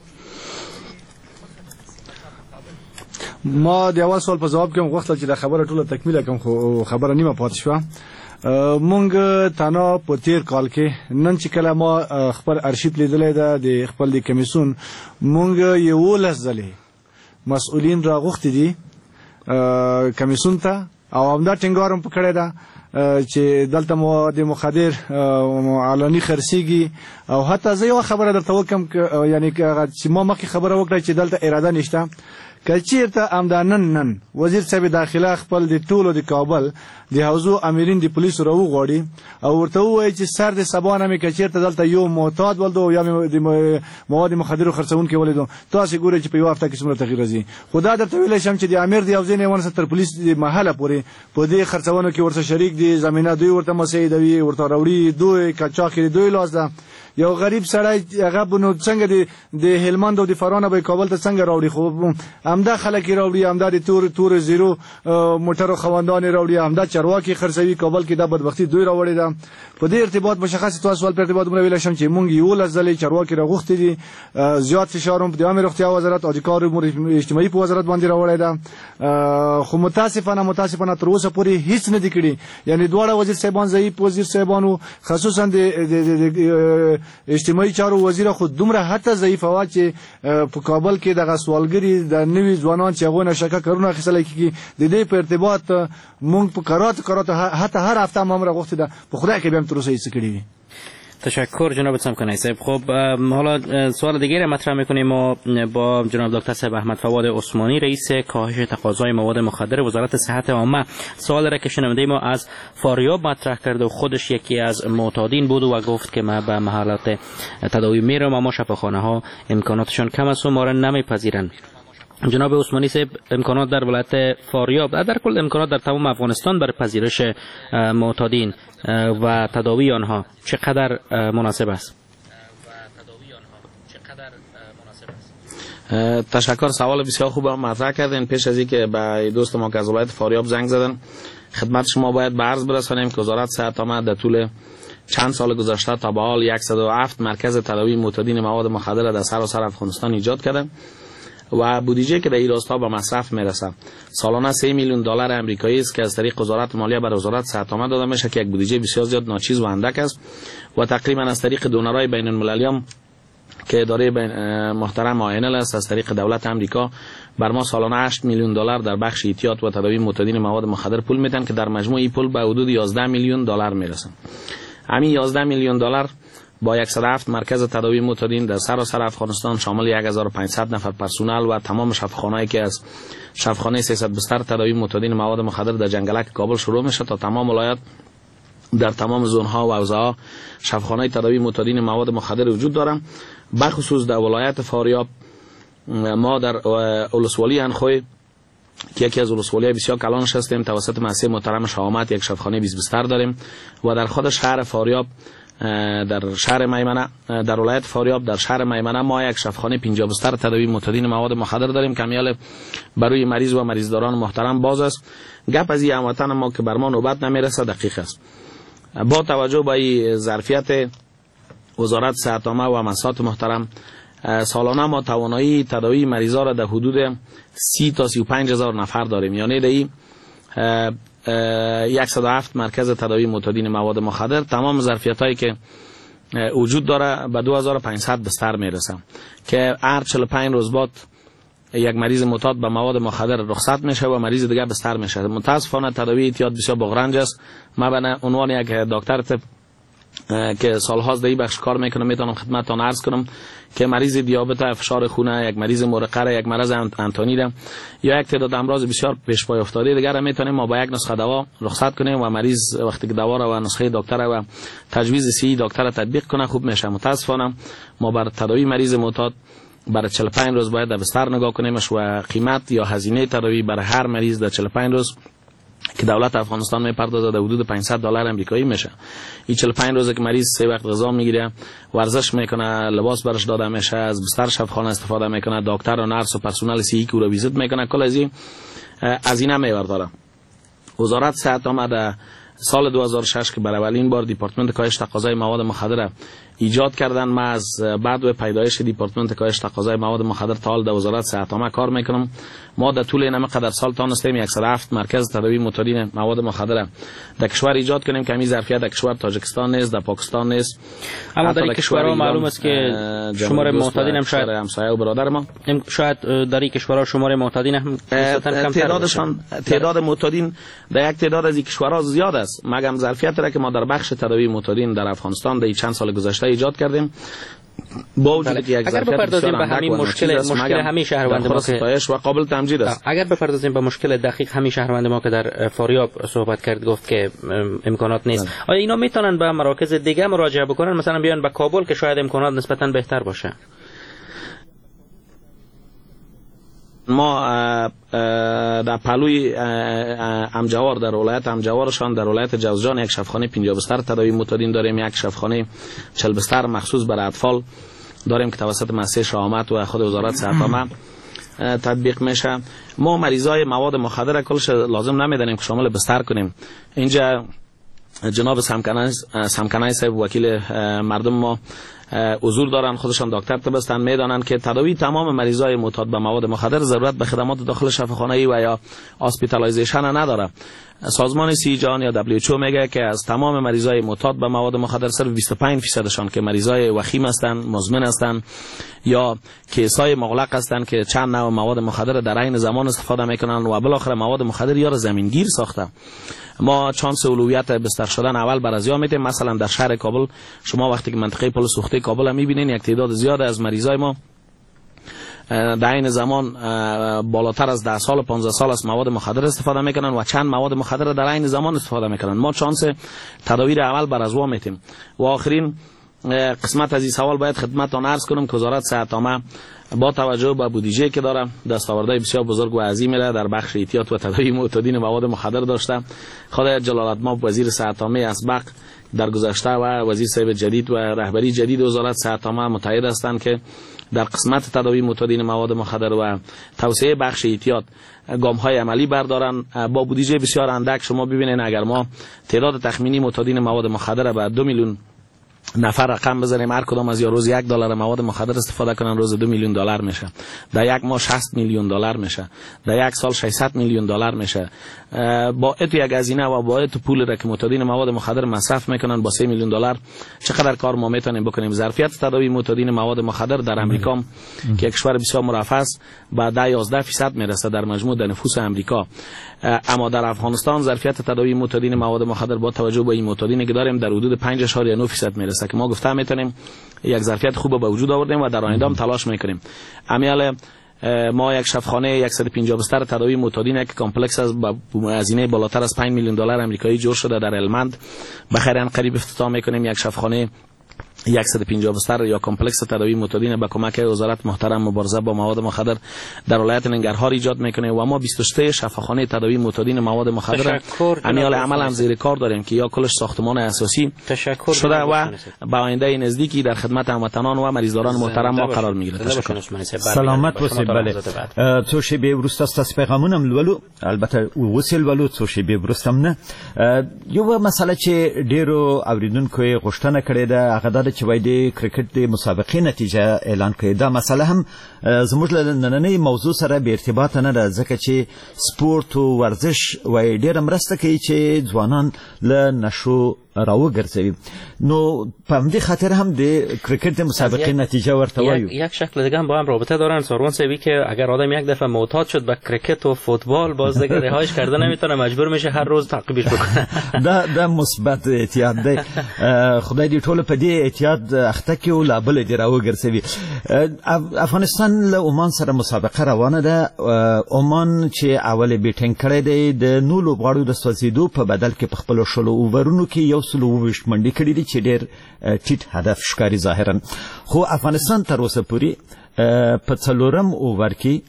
ما د اول سوال په جواب کې غوښتل چې دا خبره ټوله تکمیله کوم خو خبره نیمه پاتې شوه. مونږ تنها په تیر کال کې نن چې کله ما خپل ارشیف لیدلې ده د خپل د کمیسون مونږ یو لزلې مسؤلین را غوښتي دي کمیسون ته او همدا ټینګارم پکړه ده چې دلته مو د مخدر علني خرڅيږي او حتی زه یو خبره درته وکم یعنی چې ما مخکې خبره وکړه چې دلته اراده نشته کچیرته امدانن وزیر صاحب داخله خپل د ټولو د کابل د حوزو امیرین د پولیسو راو غوړي او ورته وایي چې سر د سبانه مې کچیرته دلته یو معتاد ولدو یا د مواد مخدر خرڅون کې ولیدو تاسو ګورئ چې په یو هفته کې څومره تغییر راځي. خدا درته ویل شم چې د امیر دی او ځینې ونه تر پولیس د محله پورې په دې خرڅونو کې ورته شریک دي زمينه دوی ورته مسیدوي ورته راوړي دوی کچاخري دوی لاس ده. یو غریب سړی هغه بنو څنګه د هلمند او د فرانه به کابل ته څنګه راوړي خو همدا خلک راوړي همدا د تور زیرو موټر خوندان راوړي همدا چرواکي خرڅوي کابل کې د بدبختی دوی راوړي ده. په دې ارتباط مشخص تاسو سوال په ارتباط مونږ ویل شم چې مونږ یو لزلې چرواکي راغوښتي دي زیات فشارم په عامه روغتیا وزارت او د کار اجتماعي په وزارت باندې راوړی ده خو متاسفانه تر اوسه پورې هیڅ نه دی کړی. یعنی دواړه وزیر صاحبان ضعیف وزیر صاحبانو خصوصا د اجتماعي چارو وزیر خو دومره حتی ضعیف وا چې په کابل کې د غسوالګری د نوي ځوانان چې هغه نشکه کارونه اخیستل کیږي د دې په ارتباط مونږ په کارات حتی هر هفته مامره غوښتي ده په خدای کې به هم تر اوسه هیڅ کړی وي. تشکر جناب سمکنی صاحب. خب حالا سوال دیگه را مطرح میکنیم ما با جناب دکتر صاحب احمد فواد عثمانی، رئیس کاهش تقاضای مواد مخدر وزارت صحت عامه. سوال را که شنونده ما از فاریاب مطرح کرده و خودش یکی از معتادین بود و گفت که ما به محلات تداوی میرم اما شفاخانه ها امکاناتشان کم است و ما را نمیپذیرند. جناب عثمانی صاحب، امکانات در ولایت فاریاب در کل امکانات در تمام افغانستان برای پذیرش معتادین و تداوی آنها چقدر مناسب است؟ تشکر، سوال بسیار خوب مطرح کردین. پیش از اینکه به دوست ما که از ولایت فاریاب زنگ زدن خدمت شما باید به عرض برسانیم که وزارت صحت عامه در طول چند سال گذشته تا به حال 107 مرکز تداوی معتادین مواد مخدر در سراسر افغانستان ایجاد کرده و بودجه که در این راستا به مصرف میرسه سالانه 3 میلیون دلار آمریکایی است که از طریق وزارت مالیه بر وزارت صحت عامه داده میشه که یک بودجه بسیار زیاد ناچیز و اندک است و تقریبا از طریق دونرهای بین المللی هم که اداره محترم آینل است از طریق دولت آمریکا بر ما سالانه 8 میلیون دلار در بخش احتیاط و تداوی معتادین مواد مخدر پول میدن که در مجموع این پول به حدود 11 میلیون دلار میرسه. همین 11 میلیون دلار با 107 مرکز تداوی معتادین در سراسر افغانستان شامل 1500 نفر پرسنل و تمام شفاخانه‌ای که از شفاخانه 300 بستر تداوی معتادین مواد مخدر در جنگلک کابل شروع میشه تا تمام ولایت در تمام زون‌ها و حوزه‌ها شفاخانه تداوی معتادین مواد مخدر وجود دارند. بخصوص در ولایت فاریاب ما در ولسوالی انخوی که یکی از ولسوالی‌های بسیار کلانش هستیم توسط مؤسسه محترم شهامت یک شفاخانه 20 بستر داریم و در خود شهر فاریاب در شهر میمنه در ولایت فاریاب در شهر میمنه ما یک شفاخانه 50 بستر تداوی معتادین مواد مخدر داریم که میال برای مریض و مریضداران محترم باز است. گپ از این هموطن ما که بر ما نوبت نمیرسه دقیق است. با توجه به این ظرفیت وزارت صحت عامه و مؤسسات محترم سالانه ما توانایی تداوی مریضا را در حدود 30 تا 35 هزار نفر داریم، یعنی در این 107 مرکز تداوی معتادین مواد مخدر تمام ظرفیتایی که وجود داره به 2500 بستر میرسه که هر 45 روز بعد یک مریض معتاد به مواد مخدر رخصت میشه و مریض دیگه بستر میشه. متاسفانه تداوی احتیاط بسیار بغرنج است. من به عنوان یک دکتر طب که سالهاست در این بخش کار میکنم میتونم خدمتتان عرض کنم که مریض دیابت، فشار خون، یک مریض مرقه، یک مرض انتونی یا یک تعداد امراض بسیار پیش پای افتاده دیگر را میتونیم ما با یک نسخه دوا رخصت کنیم و مریض وقتی که دوا را و نسخه دکتر و تجویز سی دکتر تطبیق کنه خوب میشه. متاسفانه ما بر تداوی مریض معتاد برای 45 روز باید در بستر نگاه کنیمش و قیمت یا هزینه تداوی برای هر مریض در 45 روز که دولت افغانستان میپردازه در حدود 500 دلار آمریکایی میشه. این 45 روزه که مریض 3 وقت غذا میگیره، ورزش میکنه، لباس برش داده میشه، از بستر شفاخانه استفاده میکنه، دکتر و نرس و پرسنل سی که رو ویزیت میکنه، کل از این هزینه میبرداره. وزارت صحت عامه در سال 2006 که برای اولین بار دیپارتمنت کاهش تقاضای مواد مخدر ایجاد کردن، ما از بعد و پیدایش دیپارتمنت کاهش تقاضای مواد مخدر تا حال در وزارت صحت عامه کار میکنم. ما در طول این قدر سال تونستیم 107 مرکز تداوی معتادین مواد مخدر در کشور ایجاد کنیم که همین ظرفیت در کشور تاجیکستان نیست، در پاکستان نیست. اما در این کشورها معلوم است که شمار معتادین هم شاید همسایه و برادر ما شاید در این کشورها شمار معتادین هم تعدادشان تعداد معتادین در یک تعداد از این کشورها زیاد است، مگر ظرفیت را که ما در بخش تداوی معتادین در افغانستان در چند سال گذشته ایجاد کردیم با وجود که یک اگر بپردازیم به همین مشکل همین شهروند ما که و قابل تمجید است، اگر بپردازیم به مشکل دقیق همین شهروند ما که در فاریاب صحبت کرد گفت که امکانات نیست، آیا اینا میتونن به مراکز دیگه مراجعه بکنن، مثلا بیان به کابل که شاید امکانات نسبتا بهتر باشه؟ ما در پلوی امجوار در ولایت امجوارشان در ولایت جوزجان یک شفاخانه 50 بستر تداوی معتادین داریم، یک شفاخانه 40 بستر مخصوص برای اطفال داریم که توسط مؤسسه شهامت و خود وزارت صحت عامه تطبیق میشه. ما مریضای مواد مخدر کلش لازم نمیدانیم که شامل بستر کنیم. اینجا جناب سمکنای صاحب وکیل مردم ما حضور دارن، خودشان دکتر طبستن، میدانند که تداوی تمام مریضای معتاد به مواد مخدر ضرورت به خدمات داخل شفاخانه‌ای و یا هاسپیتالایزیشن نداره. سازمان صحت جهانی یا WHO میگه که از تمام مریضای معتاد به مواد مخدر صرف 25% که مریضای وخیم هستند، مزمن هستند یا کیسای مغلق هستند که چند نوع مواد مخدر در عین زمان استفاده میکنن و بالاخره مواد مخدر یا زمینگیر ساخته. ما چانس اولویت بستر شدن اول بر ازیا میدیم. مثلا در شهر کابل شما وقتی که منطقه پل سوخته کابل میبینین یک تعداد زیاد از مریضای ما در این زمان بالاتر از 10 سال و 15 سال از مواد مخدر استفاده میکنن و چند مواد مخدر در این زمان استفاده میکنن. ما چانس تداوی اول بر ازوا میتیم. و آخرین قسمت از این سوال باید خدمتتان عرض کنم که وزارت صحت عامه با توجه به بودجه که داره دستاوردهای بسیار بزرگ و عظیمی را در بخش احتیاط و تداوی معتادین مواد مخدر داشته. خدای جلالتمآب وزیر صحت عامه اسبق در گذشته و وزیر صاحب جدید و رهبری جدید وزارت صحت عامه متحد هستند که در قسمت تداوی معتادین مواد مخدر و توسعه بخش احتیاط گام‌های عملی بردارن. با بودجه بسیار اندک شما ببینید اگر ما تعداد تخمینی معتادین مواد مخدر به 2 میلیون نفر رقم بزنیم، هر کدام از یا روز $1 مواد مخدر استفاده کنن، روز $2 میلیون میشه. در یک ماه $60 میلیون میشه. در یک سال $600 میلیون میشه. با اتو یک هزینه و با اتو پول را که معتادین مواد مخدر مصرف میکنن با $3 میلیون چقدر کار ما میتونیم بکنیم. ظرفیت تداوی معتادین مواد مخدر در امریکا که یک کشور بسیار مرفه است با 11% میرسه در مجموع در نفوس امریکا. اما در افغانستان ظرفیت تداوی معتادین مواد مخدر با توجه به این معتادینی که داریم در حدود 5.9% میرسه که ما گفتم میتونیم یک ظرفیت خوب به وجود آوردیم و در آینده هم تلاش میکنیم. امیال ما یک شفاخانه 150 بستر تداوی معتادین که کامپلکس از هزینه بالاتر از $5 میلیون آمریکایی جور شده در المند بخیر قریب افتتاح میکنیم. یک شفاخانه 150 بستر یا کمپلکس تداوی معتادین به کمک وزارت محترم مبارزه با مواد مخدر در ولایت ننگرهار ایجاد میکنه و ما 23 شفاخانه تداوی معتادین مواد مخدر امیال عمل هم زیر کار داریم که یا کلش ساختمان اساسی شده و به آینده نزدیکی در خدمت هموطنان و مریضداران محترم ما قرار میگیره. تشکر. سلامت وسی. بله څو شی به ورسته ستاسو پیغامونه لولو، البته وسیل ولو څو شی به ورستم نه. یو مسله چې ډیرو اوریدونکو غوښتنه کړې ده هغه چې وای د کرکټ د مسابقې نتیجه اعلان کړي. دا مسله هم زموږ له نننۍ موضوع سره به ارتباط نه ده ځکه چې سپورت او ورزش وای ډېر مرسته کوي چې ځوانان له نشو راوګرځوي. نو په همدې خاطر هم د کرکټ د مسابقې نتیجه ورته وایو. یک شکل دیگه هم با هم رابطه دارن ساروان صاحبی که اگر آدم یک دفعه معتاد شد به کرکت و فوتبال باز دیگه رهایش کرده نمیتونه، مجبور میشه هر روز تعقیبش بکنه. دا مثبت احتیاط دی. خدای دې ټول په دې احتیاط اخته کې او لا بل دې راوګرځوي. افغانستان له عمان سره مسابقه روانه ده. عمان چې اول بیټینګ کړی دی د نو لوبغاړو د سوځېدو په بدل کې په خپلو شلو اوورونو کې 120 منډې کړي دي چې ډېر ټیټ هدف ښکاري ظاهرا. خو افغانستان تر اوسه پورې په څلورم اوور کې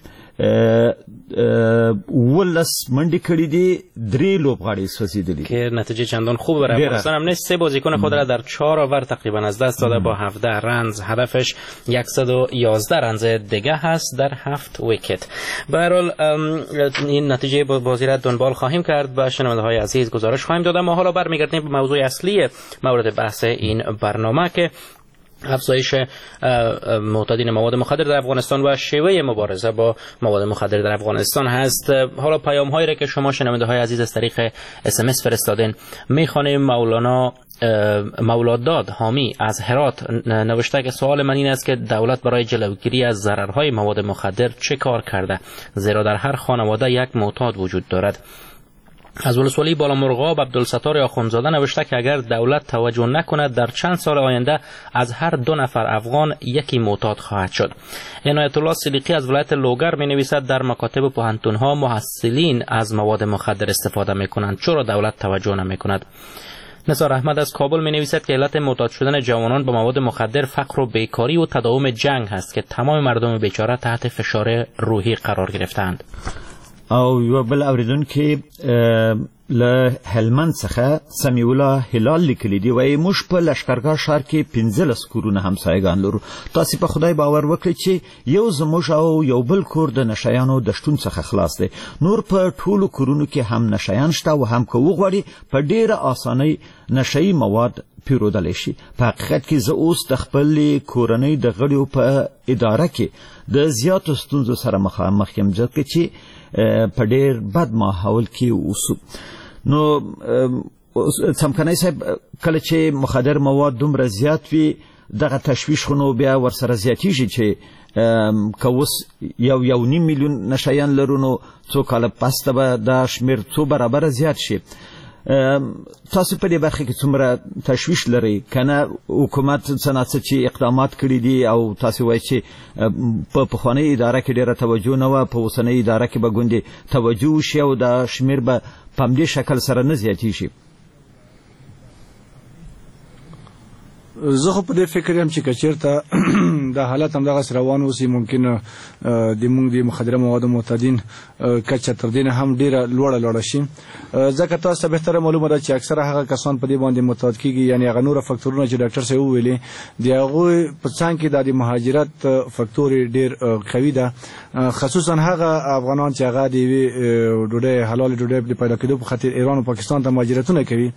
11 منډې کړي دي، 3 لوبغاړي سوځېدلي که نتیجه چندان خوب برای افغانستان هم نیست. 3 بازیکن خود را در 4 اوور تقریبا از دست داده با 17 رنز. هدفش 111 رنز دیگه هست در 7 ویکت. به هر حال این نتیجه بازی را دنبال خواهیم کرد. به شنونده‌های عزیز گزارش خواهیم داد. ما حالا برمیگردیم به موضوع اصلی مورد بحث این برنامه که افزایش معتادین مواد مخدر در افغانستان و شیوه مبارزه با مواد مخدر در افغانستان هست. حالا پیام هایی را که شما شنونده های عزیز از طریق SMS فرستادین میخوانیم. مولانا مولادداد حامی از هرات نوشته که سوال من این است که دولت برای جلوگیری از ضررهای مواد مخدر چه کار کرده، زیرا در هر خانواده یک معتاد وجود دارد. از ولسوالی بالامرغاب عبدالستار آخوندزاده نوشته که اگر دولت توجه نکند در چند سال آینده از هر 2 نفر افغان یکی معتاد خواهد شد. عنایت الله صدیقی از ولایت لوگر می نویسد در مکاتب و پوهنتون‌ها محصلین از مواد مخدر استفاده می کنند، چرا دولت توجه نمی کند؟ نثار احمد از کابل می نویسد که علت معتاد شدن جوانان به مواد مخدر فقر و بیکاری و تداوم جنگ هست که تمام مردم بیچاره تحت فشار روحی قرار گرفتند. او یو بل اوریدونکو له هلمند څخه سمیع الله هلال لیکلی دی وایي موږ په لشکرګاه ښار کې 15 کورونه همسایګان لرو. تاسو په خدای باور وکړئ چې یو زموږ او یو بل کور د نشایانو د شتون څخه خلاص دی. نور په ټولو کورونو کې هم نشایان شته او هم که وغواړي په ډیره اسانۍ نشایي مواد پیرودل شي. په حقیقت کې زه اوس د خپل کورنۍ د غړیو په اداره کې د زیاتو ستونزو سره مخامخ یم، ځکه چې په ډیر بد ماحول کې اوسو. نو څمکنی صاحب، کله چې مخدر مواد دومره زیات وي دغه تشویش خو نو بیا ورسره زیاتیږي چې که اوس 1.5 میلیون نشایان لرو نو څو کاله پس ته به دا شمیر څو برابره زیات شي. تاسو په دې برخه کې څومره تشویش لرئ کنه؟ حکومت څه چې اقدامات کړي دي او تاسو وایي چې په پخوانۍ اداره کې ډیره توجه نه وه، په اوسنۍ اداره کې به ګوندې توجه وشي او دا شمیر به په همدې شکل سره نه زیاتیږي. زه خو په دې فکر یم چې کچیرته دا حالت هم دغه روان اوسي، ممکن د موږ د مخدره موادو معتادین کچه تر دې نه هم ډیره لوړه شي، ځکه تاسو ته بهتره معلومه ده چې اکثره هغه کسان په دې باندې معتاد کیږي، یعنی هغه نور فاکتورونه چې ډاکټر صاحب ویلي دی هغه په څنګه کې د مهاجرت فاکتور ډیر قوي ده، خصوصا هغه افغانان چې هغه د ډوډۍ حلال ډوډۍ د پیدا کېدو په خاطر ایران او پاکستان ته مهاجرتونه کوي،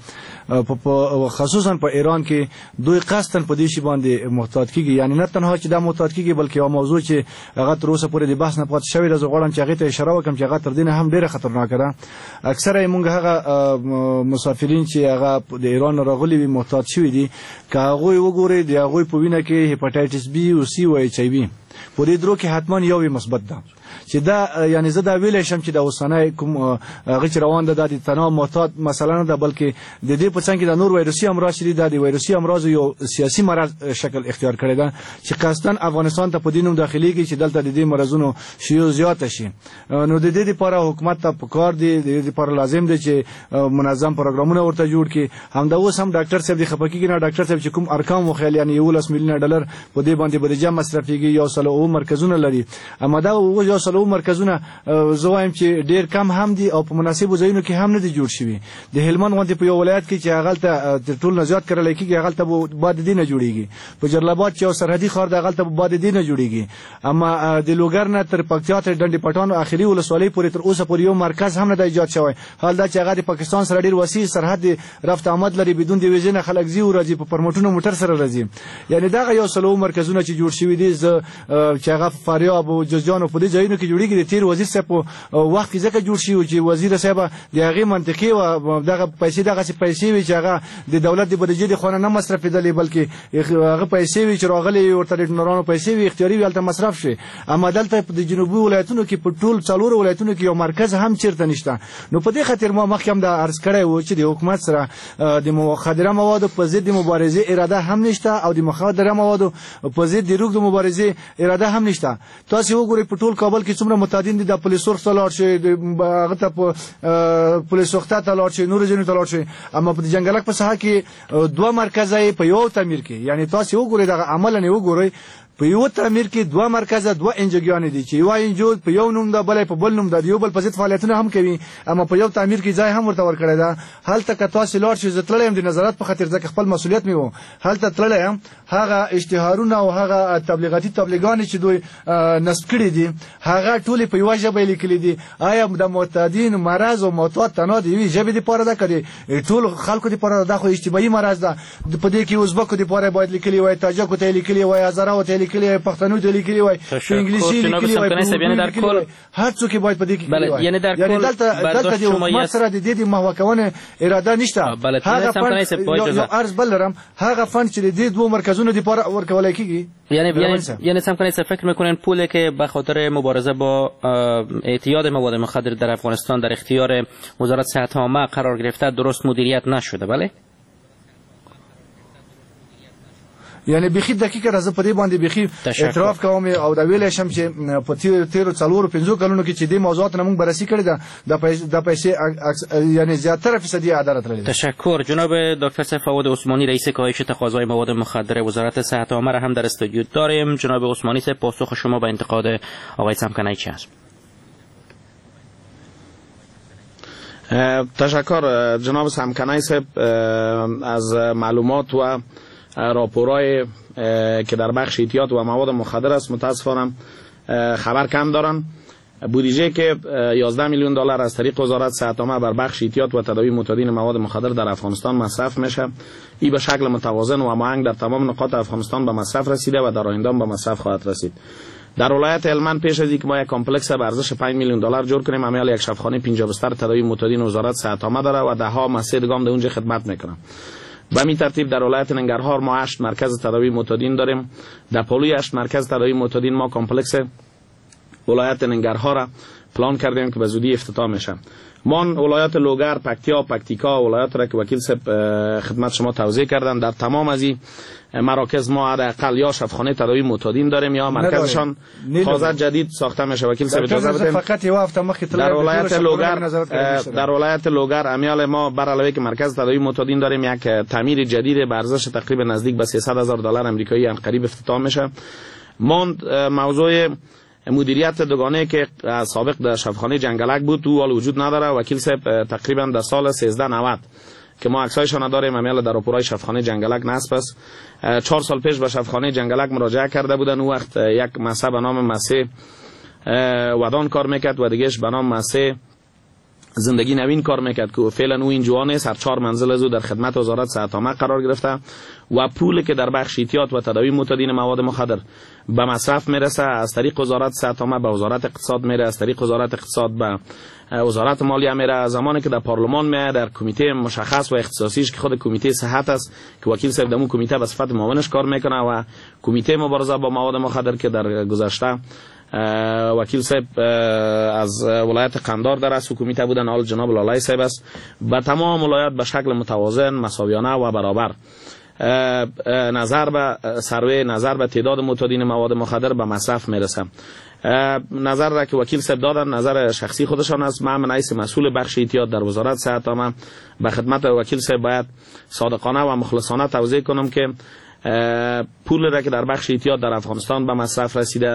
خصوصا په ایران کې دوی قصدن په دې شی باندې معتاد کیږي. یعنی نه تنها چې دا معتاد کیږي بلکې یو موضوع چې هغه تر اوسه پورې د بحث نه پاتې شوی، زه غواړم چې هغه ته اشاره وکړم چې هغه تر دې نه هم ډیره خطرناکه ده. اکثره موږ هغه مسافرین چې هغه د ایران راغلي وي معتاد شوي دي، که هغه وګوري د هغه په وینه کې هپاتایټس بی او سی او ایچ ای وی په دې درو کې حتما یو مثبت ده، چې دا یعنی زه دا ویلې شم چې د اوسنۍ کوم هغه چې روان ده د تناو معتاد مثلا نه ده، بلکې د دې په څنګ کې د نور وایروسي امراض شدي، د وایروسي امراض یو سیاسي مرض شکل اختیار کړی ده چې قصدن افغانستان ته په دینوم داخليږي چې دلته د دې مرزونو شیو زیات شي. نو د دې لپاره حکومت ته پکار دی، د دې لپاره لازم دی چې منظم پروګرامونه ورته جوړ کړي. همدا اوس هم ډاکټر صاحب د خپکیږي نه، ډاکټر صاحب چې کوم ارقام وخیل یعنی 11 میلیون ډالر په دې باندې بودیجه مصرفيږي، یو سل او مرکزونه لري، اما دا یو سل او مرکزونه زوایم چې ډیر کم هم دي او په مناسبو ځایونو کې هم نه دي جوړ شوي. د هلمند غونډې په یو ولایت کې چې هغه ته ټول نه زیات کړل کېږي، هغه ته بعد دینه جوړیږي، په جرلاباد چې یو سرحدي ښار د هغه ته بعد دینه جوړیږي، اما د لوګر نه تر پکتیا تر ډنډ پټان اخري ولسوالۍ پورې تر اوسه پورې یو مرکز هم نه دی ایجاد شوی. حال دا چې هغه د پاکستان سره ډیر وسیع سرحد رفت آمد لري، بدون د ویزې نه خلک زی او راځي، په پرمټونو موټر سره راځي. یعنی دا یو سلو مرکزونه چې جوړ شوي دي چې هغه فاریاب او جوزجان په دې ځایونو کې جوړیږي، د تیر وزیر صاحب وخت کې ځکه جوړ شي چې وزیر صاحب د هغه منطقي او دغه پیسې وی چې هغه د دولت د بودیجې د خونه نه مصرفېدلې، بلکې هغه پیسې وی چې راغلي ورته د نورانو پیسې وی اختیاري ویلته مصرف شي. اما دلته د جنوبي ولایتونو کې په ټول څلور ولایتونو کې یو مرکز هم چیرته نشته. نو په دې خاطر ما مخکې هم دا عرض کړی و چې د حکومت سره د مخدره موادو په ضد مبارزه اراده هم نشته او د مخدره موادو په ضد د روغ مبارزه اراده هم نشته. تاسو وګورئ په ټول کابل کې څومره متعدین دي، د پولیس ورته لاړ شي، هغه ته پولیس وخت ته لاړ شي، نور ځینو ته لاړ شي، اما په جنگلک په ساحه کې دوه مرکزای په یو تعمیر کې. یعنی تاسو وګورئ دا عمل نه وګورئ، په یو تعمیر کې دوه مرکزه دوه انجګیان دي چې یو انجو په یو نوم ده، بل په بل نوم ده، یو بل په ضد فعالیتونه هم کوي، اما په یو تعمیر کې ځای هم ورته ورکړی ده. هلته که تاسو لاړ شئ، زه تللی یم د نظارت په خاطر ځکه خپل مسؤلیت مې و، هلته تللی یم، هغه اشتهارونه او هغه تبلیغاتي چې دوی نصب کړي دي هغه ټولې په یوه ژبه لیکلي دي. آیا د معتادین مرض او معتاد تنها د یوې ژبې دپاره ده که ټول خلکو دپاره ده؟ خو اجتماعي مرض ده. په دې کې ازبکو دپاره باید لیکلي وای، تاجکو ته یې لیکلي وای، هزاراو ته یې لیکلي وای، پښتنو ته لیکلي وای، په انګلیسي لیکلي وای، هر څوک باید په دې کې لیکلي وای. یعنی دلته د حکومت سره د دې محو کونه اراده نشته. هغه فند یو عرض بل لرم، هغه فند چې د دې دوه مرکزونو دپاره ورکول کېږي. یعنی سمکنه فکر میکنین پولی که به خاطر مبارزه با اعتیاد مواد مخدر در افغانستان در اختیار وزارت صحت عامه قرار گرفته درست مدیریت نشده؟ بله؟ یعنی بخي دقیقه راځه په دې باندې بخي اعتراف کوم او دا ویل شم چې په تیر څلور 5 کلونو کې چې دې موضوعات نه موږ بررسي کړې ده، د پیسې یعنی زیاتره فیصدي عدالت لري. تشکر. جناب دکتر سیف فواد عثمانی، رئیس کاهش تقاضای مواد مخدر وزارت صحت عامه را هم در استودیو داریم. جناب عثمانی صاحب، پاسخ شما به انتقاد آقای سمکنی چی است؟ تشکر جناب سمکنی صاحب از معلومات و راپورای که در بخش اعتیاد و مواد مخدر است متاسفانه خبر کم دارن. بودجه که 11 میلیون دلار از طریق وزارت صحت عامه بر بخش احتیاط و تداوی معتادین مواد مخدر در افغانستان مصرف میشه. این به شکل متوازن و هماهنگ در تمام نقاط افغانستان به مصرف رسیده و در آینده به مصرف خواهد رسید. در ولایت هلمند پیش از اینکه ما یک کمپلکس به ارزش 5 میلیون دلار جور کنیم، عمل یک شفاخانه 50 بستر تداوی معتادین وزارت صحت عامه داره و ده ها مسجد گام در اونجا خدمت میکنه. به همین ترتیب در ولایت ننگرهار ما 8 مرکز تداوی معتادین داریم. در پولوی 8 مرکز تداوی معتادین ما کمپلکس ولایت ننگرهار را پلان کردیم که به زودی افتتاح میشه. ما ولایت لوگر، پکتیکا ولایت را که وکیل صاحب خدمت شما توضیح کردن، در تمام از این مراکز ما حداقل یا شفاخانه تداوی معتادین داریم یا مرکزشان تازه جدید ساخته میشه. وکیل صاحب اجازه بدید فقط یه هفته مخکې در ولایت لوگر امیال ما بر علاوه که مرکز تداوی معتادین داریم، یک تعمیر جدید به ارزش تقریبا نزدیک به 300,000 دلار آمریکایی ان قریب افتتاح میشه. ما موضوع مدیریت دوگانه که سابق در شفاخانه جنگلک بود تو حال وجود نداره. وکیل صاحب تقریبا در سال 1390 که ما عکسایشان داریم امیال در اپورای شفاخانه جنگلک نصب است. 4 سال پیش به شفاخانه جنگلک مراجعه کرده بودن. اون وقت یک مؤسسه به نام مؤسسه ودان کار میکرد و دیگهش به نام مؤسسه زندگی نوین کار میکرد که فعلا او این جوانه سر 4 منزل از او در خدمت وزارت صحت عامه قرار گرفته و پولی که در بخش احتیاط و تداوی معتادین مواد مخدر به مصرف میرسه از طریق وزارت صحت عامه به وزارت اقتصاد میره، از طریق وزارت اقتصاد به وزارت مالیه میره. زمانی که در پارلمان میاد در کمیته مشخص و اختصاصیش که خود کمیته صحت است که وکیل صاحب در اون کمیته به صفت معاونش کار میکنه و کمیته مبارزه با مواد مخدر که در گذشته وکیل صاحب از ولایت قندار در رأس کمیته بودن، حال جناب لالای صاحب است. به تمام ولایت به شکل متوازن، مساویانه و برابر نظر به تعداد معتادین مواد مخدر به مصرف میرسه. نظر را که وکیل صاحب دادن نظر شخصی خودشان است. من رئیس مسئول بخش احتیاط در وزارت صحت عامه به خدمت وکیل صاحب باید صادقانه و مخلصانه توضیح کنم که پول را که در بخش احتیاط در افغانستان به مصرف رسیده،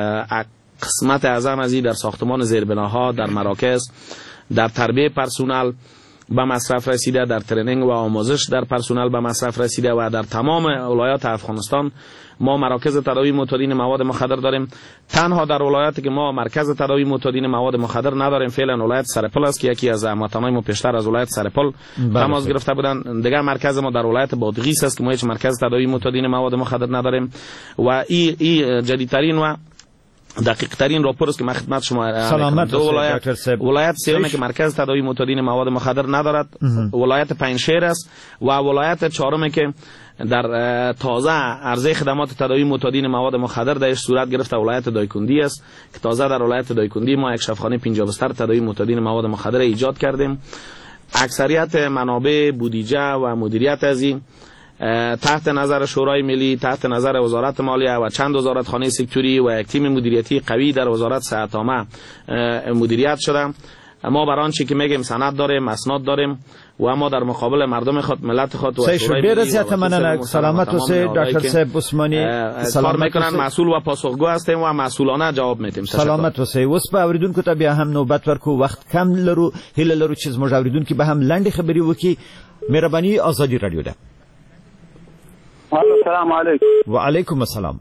قسمت اعظم از این در ساختمان زیربناها، در مراکز، در تربیه پرسونل به مصرف رسیده، در ترینینگ و آموزش در پرسونل به مصرف رسیده و در تمام ولایات افغانستان ما مراکز تداوی معتادین مواد مخدر داریم. تنها در ولایتی که ما مرکز تداوی معتادین مواد مخدر نداریم فعلا ولایت سرپل است که یکی از هموطنان ما پیشتر از ولایت سرپل تماس گرفته بودن. دیگر مرکز ما در ولایت بادغیس است که ما هیچ مرکز تداوی معتادین مواد مخدر نداریم و این جدیدترین و دقیق ترین راپور است که من خدمت شما سلامت ولایت سوم که مرکز تداوی معتادین مواد مخدر ندارد ولایت پنجشیر است و ولایت چهارم که در تازه عرضه خدمات تداوی معتادین مواد مخدر درش صورت گرفته ولایت دایکندی است که تازه در ولایت دایکندی ما یک شفاخانه 50 بستر تداوی معتادین مواد مخدر ایجاد کردیم. اکثریت منابع بودجه و مدیریت از این تحت نظر شورای ملی، تحت نظر وزارت مالیه و چند وزارتخانه سکتوری و یک تیم مدیریتی قوی در وزارت صحت عامه مدیریت شده. ما بر آنچه که میگیم سند داریم، اسناد داریم و ما در مقابل مردم خود، ملت خود و شورای ملی سلامت اوسه دکتر صاحب عثمانی کار میکنن. مسئول و پاسخگو هستیم و مسئولانه جواب میدیم. سلامت اوسه. اوس په اوریدونکو ته بیا هم نوبت ورکو، وخت کم لرو، هله لرو چې زموږ اوریدونکو به هم لاندې خبري وکي. مهرباني ازادي رادیو ده. السلام علیکم. وعلیکم السلام.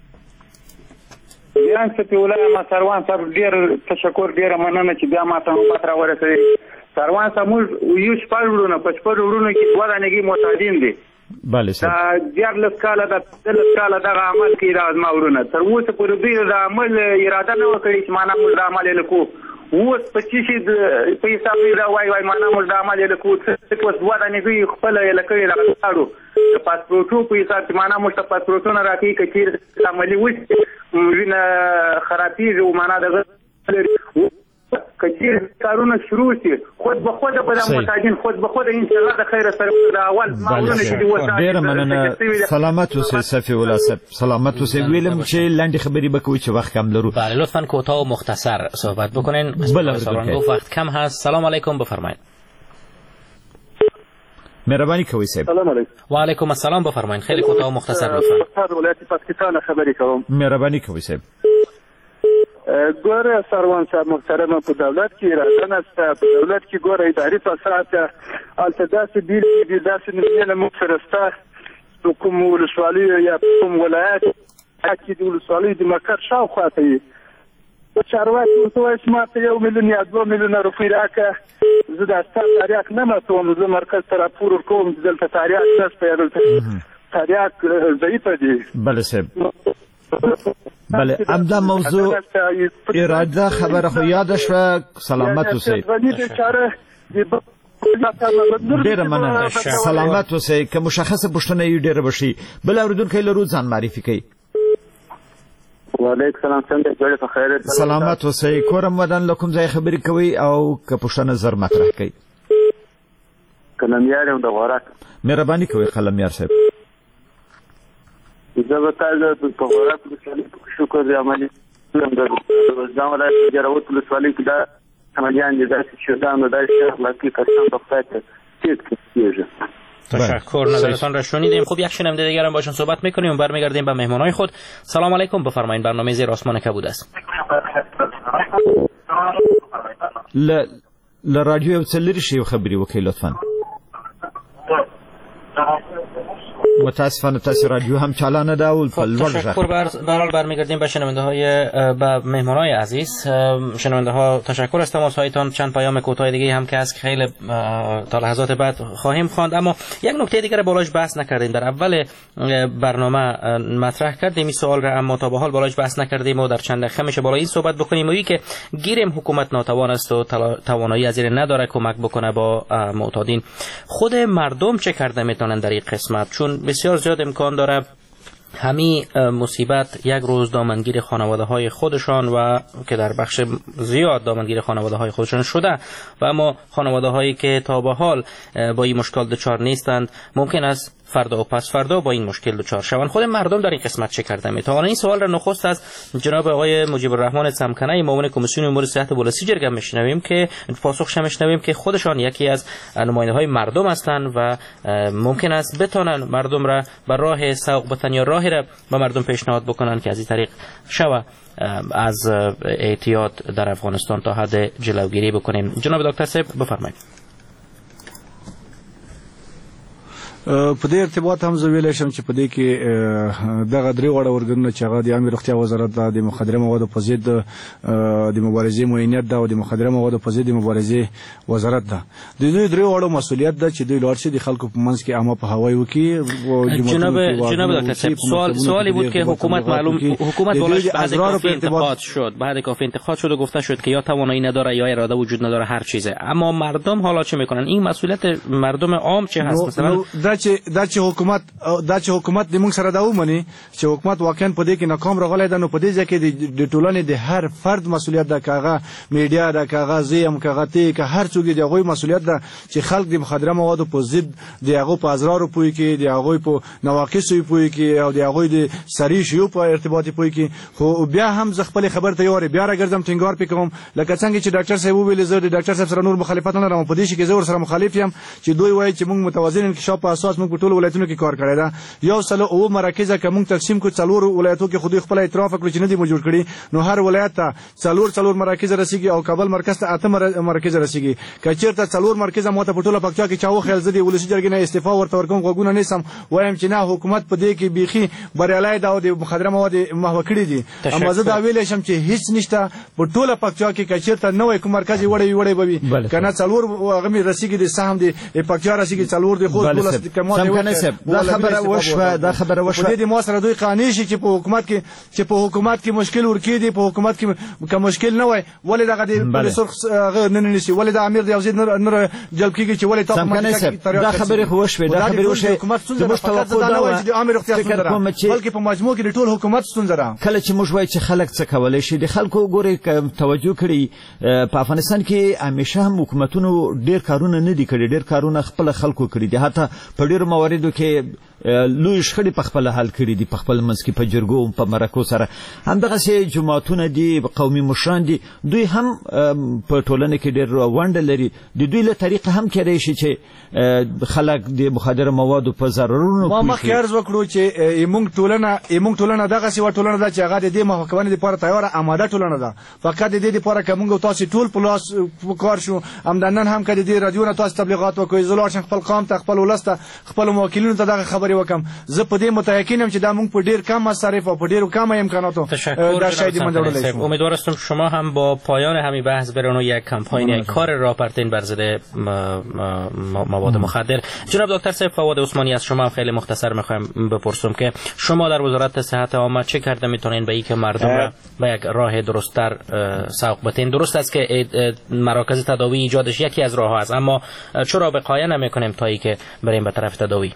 بیان څه ولای ما سروان صاحب ډیر تشکر، ډیر مننه چې بیا ما ته نوبت راورسېدې. سروان صاحب موږ یو شپږ وروڼه په شپږ وروڼو کې دوه دانګي معتادین دي. بله صاحب. دا 14 کاله د کاله دغه عمل کې راز ما وروڼه تر اوسه پورې دوی د عمل اراده نه وکړي چې معنا موږ د عمل لکو اوس په چې په حساب دا وای معنا موږ د عمل لکو څه اوس دوه دانګي خپل لکه راغلو پاسپورټو په حساب معنا موږ ته پاسپورټونه راکې کچیر عملي وځي وینه خرابېږي او معنا دغه کچیر کارونه شروع شي خود به خود په معتادین خود به خود ان شاء الله د خیر سره د اول معلومه چې وسه ډیر مننه. سلامت اوسئ صفی الله صاحب. سلامت اوسئ. ویلم چې لاندې خبري بکوي چې وخت کم لرو. بله لطفا کوتاه و مختصر صحبت بکنین. بله گفت وقت کم هست. سلام علیکم بفرمایید. مهربانی کوي صاحب. سلام علیکم. و علیکم السلام بفرمایید. خیلی کوتاه و مختصر لطفا. از ولایت پاکستان خبری کوم. مهربانی کوي صاحب. ګوره سروان صاحب محترم په دولت کې راځنه است په دولت کې ګوره اداري فساد التداس بیل دي داسې نه مفرسته کوم ولسوالۍ یا کوم ولایت کې د ولسوالۍ د مرکز شاوخوا ته چارواکي ورته وایي چې ما ته 1 میلیون یا 2 میلیونه روپۍ راکړه، زه دا ستا تاریاک نه ماتوم، زه مرکز ته راپور ورکوم چې دلته تاریاک نشته یا دلته تاریاک ضعیفه دي. بله صاحب، بله همدا موضوع اراده خبره خو یاده شوه. سلامت اوسئ. ډیره مننه، سلامت اوسئ. که مشخصه پوښتنه یې ډیره بشي. بل اورېدونکی لرو، ځان معرفي کوي. وعلیکم السلام، څنګه جوړ په خیر؟ سلامت اوسئ. کورم ودان له کوم ځای خبرې کوي او که پوښتنه زر مطرح کوي؟ قلمیار یم د غورک. مهرباني کوئ قلمیار صاحب. زه به تاسو په غورک ولسوالۍ کې شکر دی عملي کوم د ځان ولایت جراوت ولسوالۍ کې دا عملیان دي داسې شدن و داسې اخلاقی قسم به خدای ته تیز کیږي. تشکر، نظرتان را شنیدیم. خب یک شنونده دیگر هم باشون صحبت میکنیم و برمیگردیم به مهمانای خود. سلام علیکم، بفرمایید. برنامه زیر آسمان کبود است. رادیو یو څه لرې شي یو خبرې وکړئ لطفا. متاسفانه تاسو رادیو هم چالانه ده و تشکر. به حال برمیگردیم به شنونده های به مهمانای عزیز. شنونده ها تشکر از تماس هایتان. چند پیام کوتاه دیگه هم که از خیلی تا لحظات بعد خواهیم خواند، اما یک نکته دیگر بالاش بحث نکردیم. در اول برنامه مطرح کردیم این سوال را، اما تا به حال بالاش بحث نکردیم و در چند دقیقه میشه بالا این صحبت بکنیم. و که گیریم حکومت ناتوان است و توانایی از این نداره کمک بکنه با معتادین. خود مردم چه کرده میتونن در این قسمت؟ چون بسیار زیاد امکان داره همین مصیبت یک روز دامنگیر خانواده های خودشان و که در بخش زیاد دامنگیر خانواده های خودشان شده و اما خانواده هایی که تا به حال با این مشکل دچار نیستند ممکن است فردا و پس فردا با این مشکل دچار شوند. خود مردم در این قسمت چه کرده میتوانند؟ این سوال را نخست از جناب آقای مجیب الرحمن سمکنه، معاون کمیسیون امور صحت ولسی جرگه میشنویم که پاسخش میشنویم که خودشان یکی از نماینده های مردم هستند و ممکن است بتونن مردم را به راه سوق بتن یا راهی را به مردم پیشنهاد بکنن که از این طریق شوه از اعتیاد در افغانستان تا حد جلوگیری بکنیم. جناب دکتر صاحب بفرمایید. په دې ارتباط هم زه ویلی شم چې په دې کې دغه درې واړه ارګانونه چې هغه د عامې روغتیا وزارت ده، د مخدره موادو په ضد د مبارزې معینیت ده او د مخدره موادو په ضد د مبارزې وزارت ده. د دوی درې واړو مسؤلیت ده چې دوی لاړ شي د خلکو په منځ کې عامه پوهاوی وکړي. جناب دکتر صاحب، سوالی بود که حکومت بالاش بعد کافی انتقاد شد و گفته شد که یا توانایی نداره یا اراده وجود نداره، هر چیزه. اما مردم حالا چه میکنن؟ این مسئولیت مردم عام چه هست؟ مثلا دا چې حکومت د موږ سره دا ومني چې حکومت واقعا په دې کې ناکام راغلی ده، نو په دې ځای کې د ټولنې د هر فرد مسؤلیت ده، که هغه میډیا ده، که هغه زه یم، که هغه ته، که هر څوک د هغوی مسؤلیت ده چې خلک د مخدره موادو په ضد د هغو په اضرارو پوهې کړي، د هغوی په نواقصو یې پوهې کړي او د هغوی د سري شیو په ارتباط یې پوهې کړي. خو بیا هم زه خپلې خبرې ته یو بیا راګرځم، ټینګار پې کوم لکه څنګه چې ډاکټر صاحب وویل. زه د ډاکټر صاحب سره نور مخالفت نه لرم، په دې شي کې زه ورسره مخالف یم چې دوی وایي چې موږ متوازن انکشاف په اساس موږ په ټولو ولایتونو کې کار کړی ده. یو سل او مراکز که موږ تقسیم کړو څلور ولایتو کې خودي خپل اعتراف کړو چې نه دي موږ جوړ کړي، نو هر ولایت ته څلور مراکز رسیږي او کابل مرکز ته 8 مراکز رسیږي. که چیرته څلور مرکز مو ته په ټوله پکچا کې چاو خیال زدي ولسی جرګې نه استعفا ورته ورکوم غوګونه نیسم، وایم چې نه حکومت په دې کې بيخي بریالای دا د مخدره مواد محو کړی دي. اما زه دا ویل شم چې هیڅ نشته په ټوله پکچا کې، که چیرته نوې کوم مرکز وړي بوي کنه څلور غمی رسیږي د سهم د پکچا رسیږي څلور د خو ټوله کمال دا خبره وشوه د ما سره دوی قانع شي چې په حکومت کې مشکل ورکی دي، په حکومت کې کوم مشکل نه وای ولې دغه د سرخ نه نشي، ولې د امیر د یوزید نور جلب کیږي چې ولې تاسو دا خبره خو وشوه. دا خبره وشوه حکومت څنګه توقع دا چې د امیر اختیار څنګه بلکې په مجموع کې د ټول حکومت څنګه را کله چې موږ وایو چې خلک څه کولای شي، د خلکو ګوري توجه کړي. په افغانستان کې همیشه هم حکومتونو ډیر کارونه نه دي کړي، ډیر کارونه خپل خلکو کړي دي، حتی په ډیر مواردو کې لوی شخړې په خپل حل کړي دي، په خپل منځ کې په جرګو په مرکو سره. همدغسې جماعتونه دي، قومي مشران دي، دوی هم په ټولنه کې ډېر ونډه لري. د دوی له طریقه هم کېدای شي چې خلک د مخدره موادو په ضررونو ما مخکې عرض وکړو چې موږ ټولنه دغسې یوه ټولنه ده چې هغه د دې محکمې دپاره تیاره آماده ټولنه ده. فقط د دې دپاره که موږ تاسې ټول په لاس کار شو، همدا نن هم که د دې رادیو نه تاسې تبلیغات وکړئ، زه لاړ شم خپل قام ته، خپل ولس ته، خپلو موکلینو ته دغه خبرې خبرې وکم زه په دې متأکدم چې دا موږ په ډیر کم مصارف او په ډیرو کم امکاناتو دا شاید منځ وړلی. امیدوار هستم شما هم با پایان همین بحث برین و یک کمپاین یک کار راه پرتین بر ضد مواد مخدر. جناب دکتر سیف فواد عثمانی از شما خیلی مختصر میخوایم بپرسم که شما در وزارت صحت عامه چه کرده میتونین به این که مردم را به یک راه درست‌تر سوق بتین؟ درست است که مراکز تداوی ایجادش یکی از راه‌ها است، اما چرا وقایه نمیکنیم تا اینکه بریم به طرف تداوی؟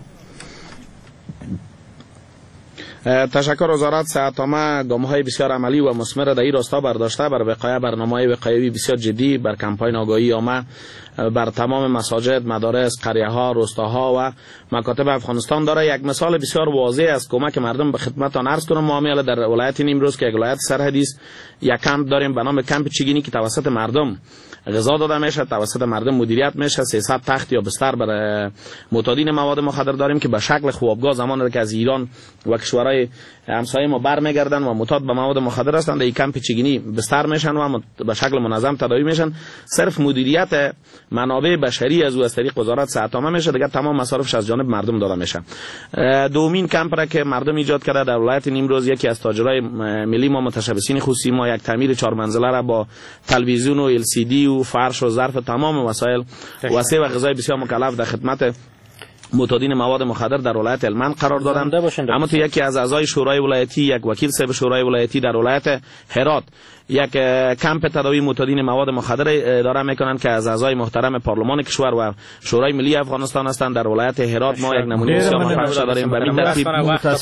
تشکر. وزارت صحت عامه گام‌های بسیار عملی و مثمر در این راستا برداشته. بر وقایع برنامه‌های وقایوی بسیار جدی، بر کمپاین آگاهی عامه بر تمام مساجد، مدارس، قریه‌ها، روستاها و مکاتب افغانستان داره. یک مثال بسیار واضح از کمک مردم به خدمتتان عرض کنم. معامله در ولایت نیمروز که یک ولایت سرحدی است، یک کمپ داریم به نام کمپ چگینی که توسط مردم غذا داده میشه، توسط مردم مدیریت میشه. 300 تخت یا بستر برای معتادین مواد مخدر داریم که به شکل خوابگاه زمانی که از ایران و کشورهای همسایه ما برمیگردن و معتاد به مواد مخدر هستند، در این کمپ چگینی بستر میشن و به شکل منظم تداوی میشن. صرف مدیریت منابع بشری از طریق وزارت صحت عامه میشه، دیگه تمام مصارفش از جانب مردم داده میشه. دومین کمپ را که مردم ایجاد کرده در ولایت نیمروز، یکی از تاجرای ملی ما متشبثین خصوصی ما یک تعمیر 4 منزله را با تلویزیون و LCD و فرش و ظرف تمام وسایل وسیع و غذای بسیار مکلف در خدمت معتادین مواد مخدر در ولایت هلمند قرار دادند. اما تو یکی از اعضای شورای ولایتی، یک وکیل صاحب شورای ولایتی در ولایت هرات یک کمپ تداوی معتادین مواد مخدر اداره میکنند که از اعضای محترم پارلمان کشور و شورای ملی افغانستان هستند. در ولایت هرات ما یک نمونه بسیار مفصل داریم. به این ترتیب